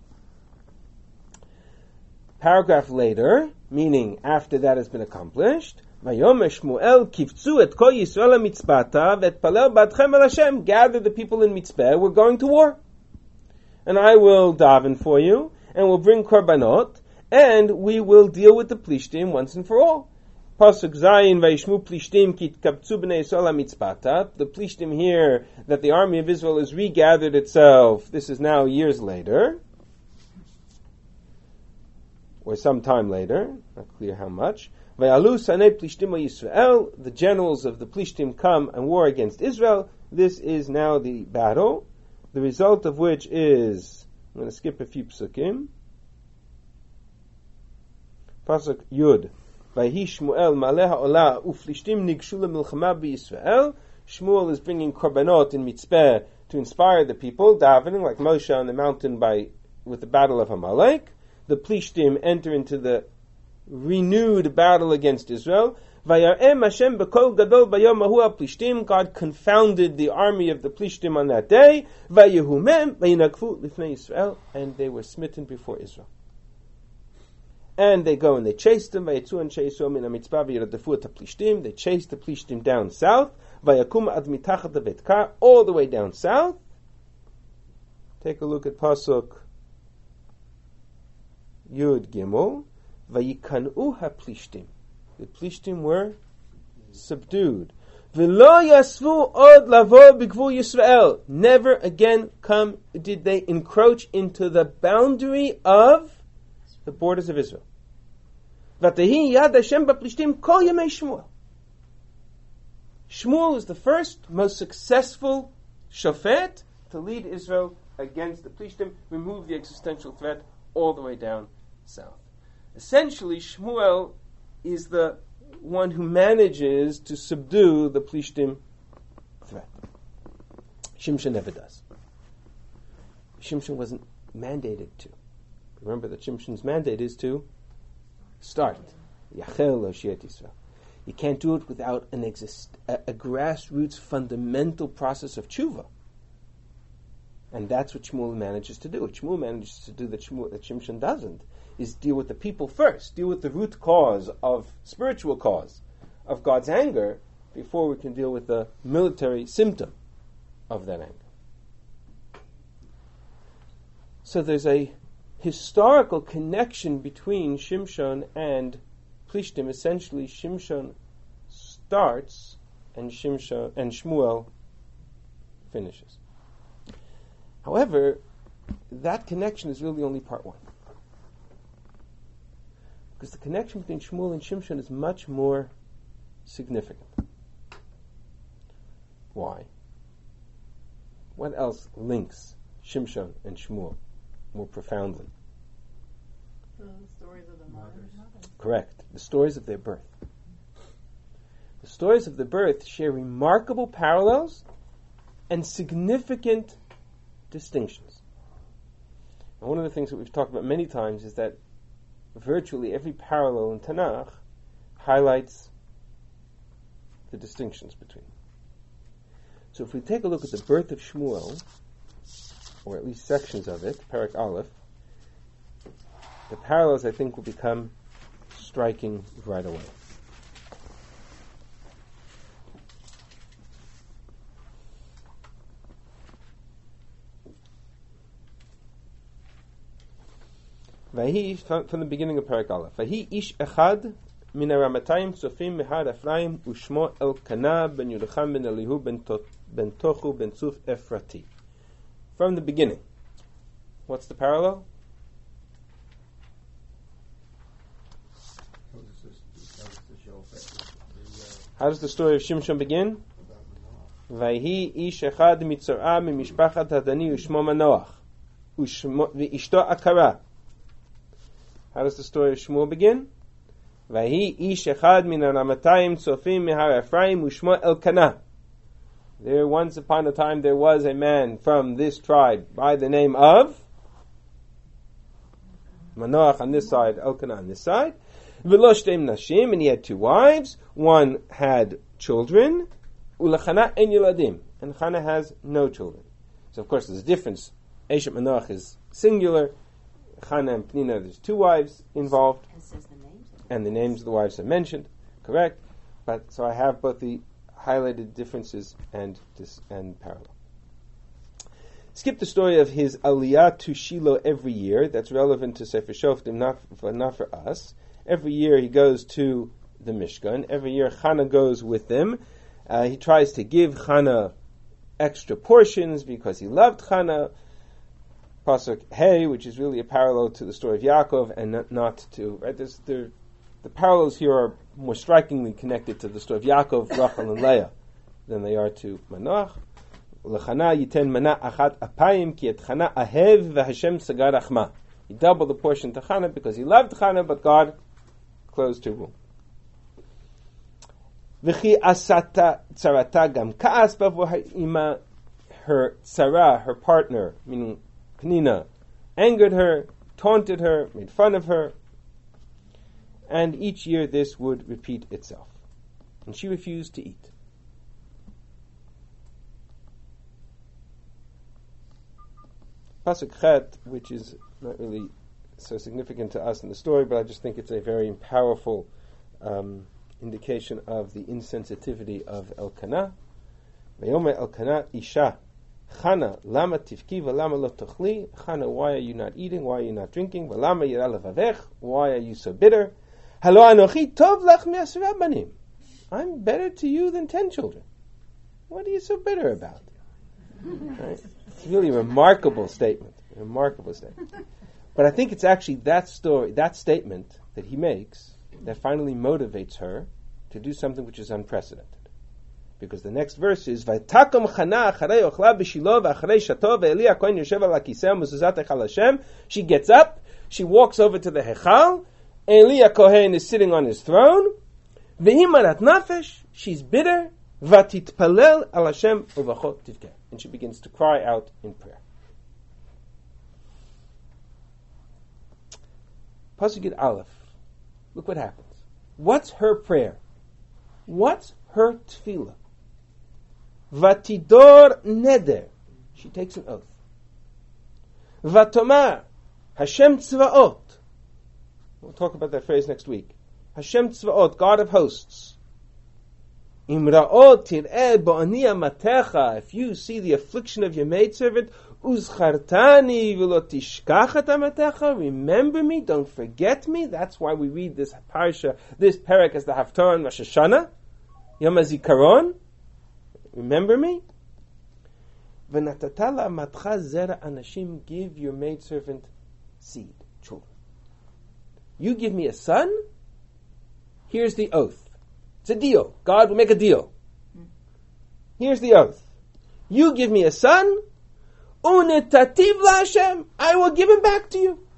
Paragraph later, meaning after that has been accomplished, Vayomer Shmuel kivtzu et kol Yisrael mitzpata v'etpalel b'adchem el Hashem. Gather the people in Mitzpah, we're going to war. And I will daven for you, and we'll bring korbanot, and we will deal with the plishtim once and for all. Pasuk Zayin vayishmu plishtim ki tkabtzu b'nei Yisrael mitzpata. The plishtim here that the army of Israel has regathered itself. This is now years later, or some time later, not clear how much. Vayalu sanei plishtim Yisrael. The generals of the plishtim come and war against Israel. This is now the battle. The result of which is, I'm going to skip a few psukim. Pasuk Yud. Vayhi Shmuel maleh ha'olah uflishtim nigshu lemilchama b'Yisrael. Shmuel is bringing korbanot in Mitzpeh to inspire the people, davening like Moshe on the mountain with the battle of Amalek. The plishtim enter into the renewed battle against Israel. Vayar'em Hashem b'kol gadol bayom ahu plishtim. God confounded the army of the plishtim on that day. Vayehumem vayinakfu lifnei Yisrael, and they were smitten before Israel. And they go and they chase them. Vayetzu and cheisom in mitzpah v'yiradefu et plishtim. They chase the plishtim down south. Vayakum ad mitachat havetkar, all the way down south. Take a look at pasuk Yud Gimel. Vayikanu ha-plishtim. The plishtim were subdued. V'lo yasvu od lavo b'gvul Yisrael. Never again did they encroach into the boundary of the borders of Israel. V'atehi yad Hashem b'plishtim kol yemei Shmuel. Shmuel is the first, most successful shofet to lead Israel against the Plishtim, remove the existential threat all the way down south. Essentially, Shmuel is the one who manages to subdue the Plishtim threat. Shimshon never does. Shimshon wasn't mandated to. Remember that Shimshon's mandate is to start. Yachel Oshiat Yisrael. You can't do it without a grassroots fundamental process of tshuva. And that's what Shmuel manages to do. What Shmuel manages to do that Shimshon doesn't is deal with the people first, deal with the root cause of spiritual cause of God's anger before we can deal with the military symptom of that anger. So there's a historical connection between Shimshon and Plishtim. Essentially, Shimshon starts and Shmuel finishes. However, that connection is really only part one. Because the connection between Shmuel and Shimshon is much more significant. Why? What else links Shimshon and Shmuel more profoundly? The stories of the mothers. Correct. The stories of their birth. The stories of their birth share remarkable parallels and significant distinctions. And one of the things that we've talked about many times is that virtually every parallel in Tanakh highlights the distinctions between them. So if we take a look at the birth of Shmuel, or at least sections of it, Perek Aleph, the parallels, I think, will become striking right away. Vahi, from the beginning of Perek Aleph. Vahi ish echad min aramatayim sofim mehar Ephraim ushmo Elkanah ben Yerucham ben Elihu ben Tochu ben Tzuf Ephrati. From the beginning. What's the parallel? How does the story of Shimshon begin? Vahi ish echad mitzorah mimishpachat hadani ushmo Manoach v'ishto Akara. How does the story of Shmuel begin? Vahi ish echad min aramatayim tzofim mehar Ephraim ushmo Elkanah. There once upon a time there was a man from this tribe by the name of Manoach on this side, Elkanah on this side. V'lo shtem nashim, and he had two wives. One had children. Ulechana en yeladim, and Chana has no children. So of course there's a difference. Eshet Manoach is singular. Chana and Penina, there's two wives involved. And the names of the wives are mentioned. Correct. But so I have both the highlighted differences and parallel. Skip the story of his aliyah to Shiloh every year. That's relevant to Sefer Shoftim, not for us. Every year he goes to the Mishkan. Every year Chana goes with them. He tries to give Chana extra portions because he loved Chana. Pasuk Hey, which is really a parallel to the story of Yaakov, and not to right. The parallels here are more strikingly connected to the story of Yaakov, Rachel, and Leah than they are to Manoach. L'chana yiten mana achat apayim ki et Chana ahev v'Hashem sagar achma. He doubled the portion to Chana because he loved Chana, but God closed her womb. V'chi asata tzarata gam ka'as b'avo ha'ima. Her tzara, her partner, meaning Penina, angered her, taunted her, made fun of her, and each year this would repeat itself. And she refused to eat. Pasuk Chet, which is not really so significant to us in the story, but I just think it's a very powerful indication of the insensitivity of Elkanah. Vayome Elkanah Isha Chana, lama tifki v'lama lo tochli. Chana, why are you not eating? Why are you not drinking? V'lama yira levavech. Why are you so bitter? Halo anochi tov lach mi'asra banim. I'm better to you than 10 children. What are you so bitter about? Right? It's really a remarkable statement. But I think it's actually that story, that statement that he makes, that finally motivates her to do something which is unprecedented. Because the next verse is Vaytakom Chana acharei ochla b'Shilo v'acharei shato ve'Eli HaKohen yoshev al hakiseh mezuzat echal Hashem. She gets up, she walks over to the Hechal. Eli HaKohen is sitting on his throne. Ve'hi marat nafesh, she's bitter. Vatitpalel al Hashem uvachot tivkeh, and she begins to cry out in prayer. Pasuk Yud Aleph. Look what happens. What's her prayer? What's her tefillah? Vatidor neder. She takes an oath. Vatomar Hashem tzvaot. We'll talk about that phrase next week. Hashem tzvaot, God of hosts. Imra'ot tir'eh bo'aniya matecha. If you see the affliction of your maidservant, uzchartani v'lo tishkach et amatecha. Remember me, don't forget me. That's why we read this parsha, this parak as the Haftarah on Rosh Hashanah. Yom HaZikaron. Remember me. V'natatala matcha zera anashim. Give your maidservant seed, children. You give me a son. Here's the oath. It's a deal. God will make a deal. Here's the oath. You give me a son, unetativ la'Hashem, I will give him back to you.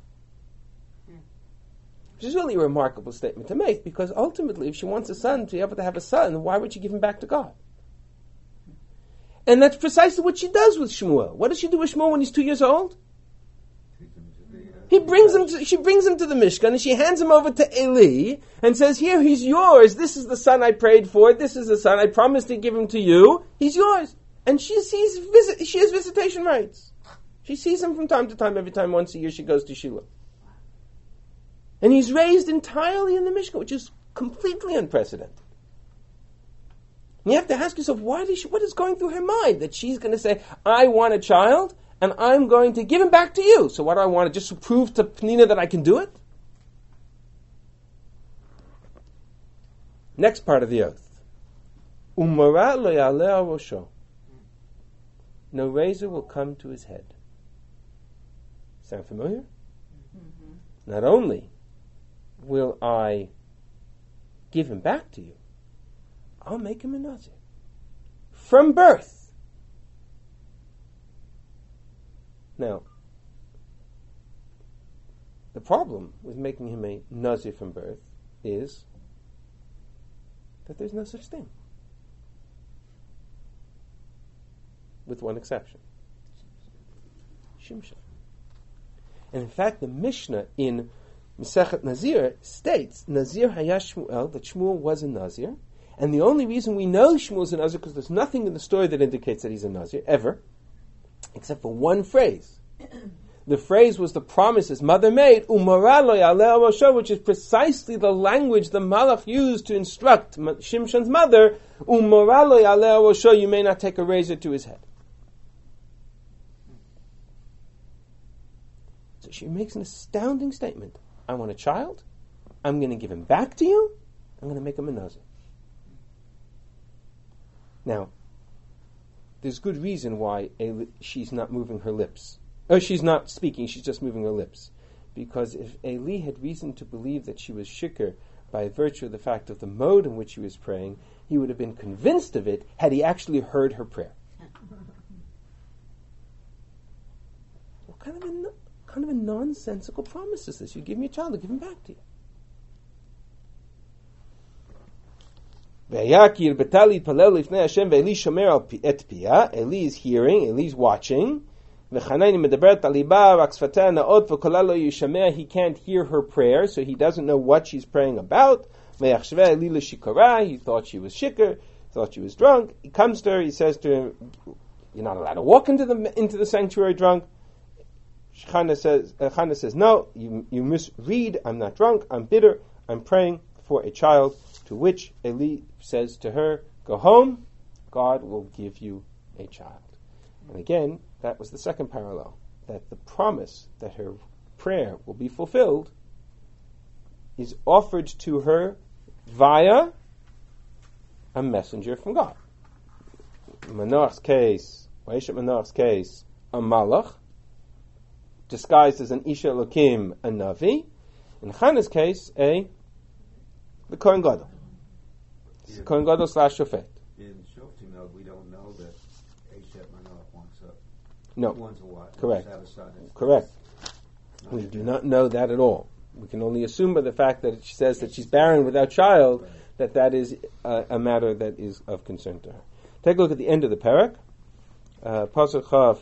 Which is really a remarkable statement to make, because ultimately, if she wants a son, to be able to have a son, why would she give him back to God? And that's precisely what she does with Shmuel. What does she do with Shmuel when he's 2 years old? She brings him to the Mishkan, and she hands him over to Eli, and says, here, he's yours. This is the son I prayed for. This is the son I promised to give him to you. He's yours. And she has visitation rights. She sees him from time to time. Every time, once a year, she goes to Shiloh. And he's raised entirely in the Mishkan, which is completely unprecedented. And you have to ask yourself, what is going through her mind? That she's going to say, I want a child, and I'm going to give him back to you. So what do I want? Just to prove to Pnina that I can do it? Next part of the oath. Umara lo ya'aleh rosho. No razor will come to his head. Sound familiar? Mm-hmm. Not only will I give him back to you, I'll make him a Nazir. From birth. Now, the problem with making him a Nazir from birth is that there's no such thing. With one exception. Shimshon. And in fact, the Mishnah in Masechet Nazir states, Nazir haya Shmuel, that Shmuel was a Nazir, and the only reason we know Shmuel's a Nazir, because there's nothing in the story that indicates that he's a Nazir, ever, except for one phrase. The phrase was the promise his mother made, Umara lo ya'aleh rosho, which is precisely the language the Malach used to instruct Shimshon's mother, Umara lo ya'aleh rosho, you may not take a razor to his head. So she makes an astounding statement. I want a child, I'm going to give him back to you, I'm going to make him a Nazir. Now, there's good reason why she's not moving her lips. Or she's not speaking, she's just moving her lips. Because if Eli had reason to believe that she was shikr by virtue of the fact of the mode in which she was praying, he would have been convinced of it had he actually heard her prayer. What kind of a nonsensical promise is this? You give me a child, I'll give him back to you. Eli is hearing, Eli is watching. He can't hear her prayer, so he doesn't know what she's praying about. He thought she was shikr, thought she was drunk. He comes to her, he says to her, you're not allowed to walk into the sanctuary drunk. Chana says, no, you misread, I'm not drunk, I'm bitter, I'm praying for a child. To which Eli says to her, go home, God will give you a child. And again, that was the second parallel, that the promise that her prayer will be fulfilled is offered to her via a messenger from God. In Manoach's case, a malach, disguised as an Isha Elokim, a Navi. In Chana's case, the Kohen Gadol. Yeah. Kohen Gadol / Shofet. In Shoftim, though, we don't know that Eshet Manoach wants No. a wife. Correct. Have a son. Correct. We do not know that at all. We can only assume by the fact that she says that she's barren without child, that is a matter that is of concern to her. Take a look at the end of the parak. Pasuk Chaf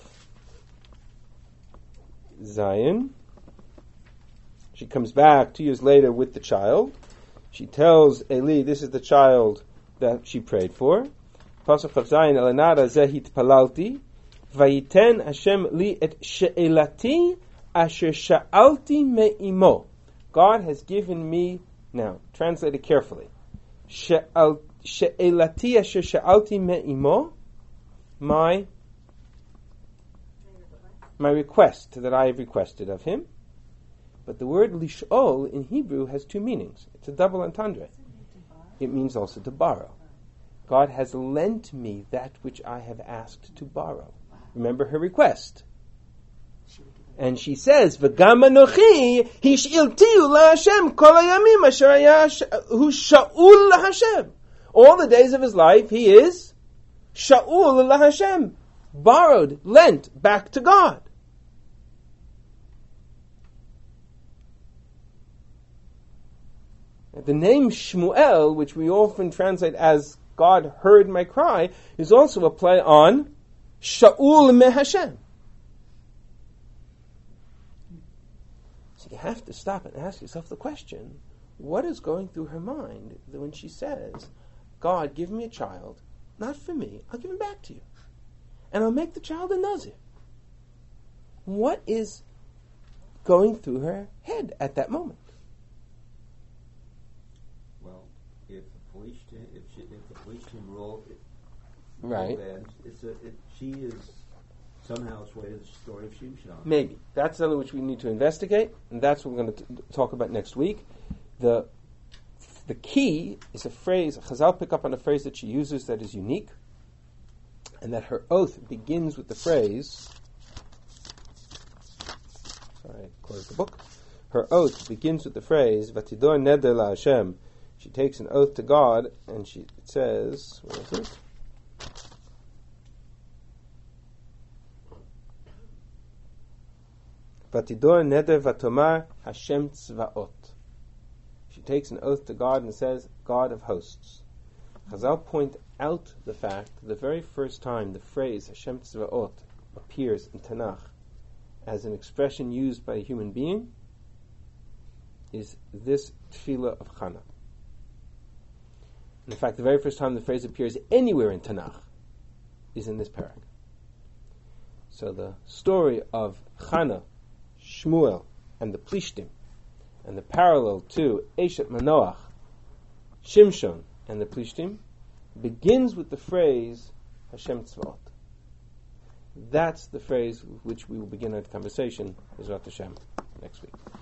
Zayin. She comes back 2 years later with the child. She tells Eli, this is the child that she prayed for. Pasuk Chaf Zayin, Elanara zehit palalti, vayiten Hashem li et she'elati asher sha'alti me'imo. God has given me, now, translate it carefully, she'elati asher sha'alti me'imo, my request that I have requested of him. But the word lish'ol in Hebrew has two meanings. It's a double entendre. It means also to borrow. God has lent me that which I have asked to borrow. Remember her request. And she says, "V'gam anochi hish'iltiu laHashem kol hayamim asher haya hu sha'ul laHashem." All the days of his life, he is sha'ul laHashem, borrowed, lent back to God. The name Shmuel, which we often translate as God heard my cry, is also a play on Sha'ul me Hashem. So you have to stop and ask yourself the question, what is going through her mind when she says, God, give me a child, not for me, I'll give him back to you. And I'll make the child a Nazir. What is going through her head at that moment? If the police team role right, she is somehow swayed to the story of Shimshon. Maybe that's something which we need to investigate, and that's what we're going to talk about next week. The key is a phrase. Chazal pick up on a phrase that she uses that is unique, and that her oath begins with the phrase. Sorry, I closed the book. Her oath begins with the phrase "Vatidor neder laHashem." She takes an oath to God, and it says, where is it? Vatidor neder vatomar Hashem tzvaot. She takes an oath to God and says, God of hosts. Chazal point out the fact that the very first time the phrase Hashem tzvaot appears in Tanakh as an expression used by a human being is this tefillah of Chana. In fact, the very first time the phrase appears anywhere in Tanakh is in this parak. So the story of Chana, Shmuel, and the Plishtim, and the parallel to Eshet Manoach, Shimshon, and the Plishtim, begins with the phrase Hashem Tzvaot. That's the phrase with which we will begin our conversation, Bezrat Hashem, next week.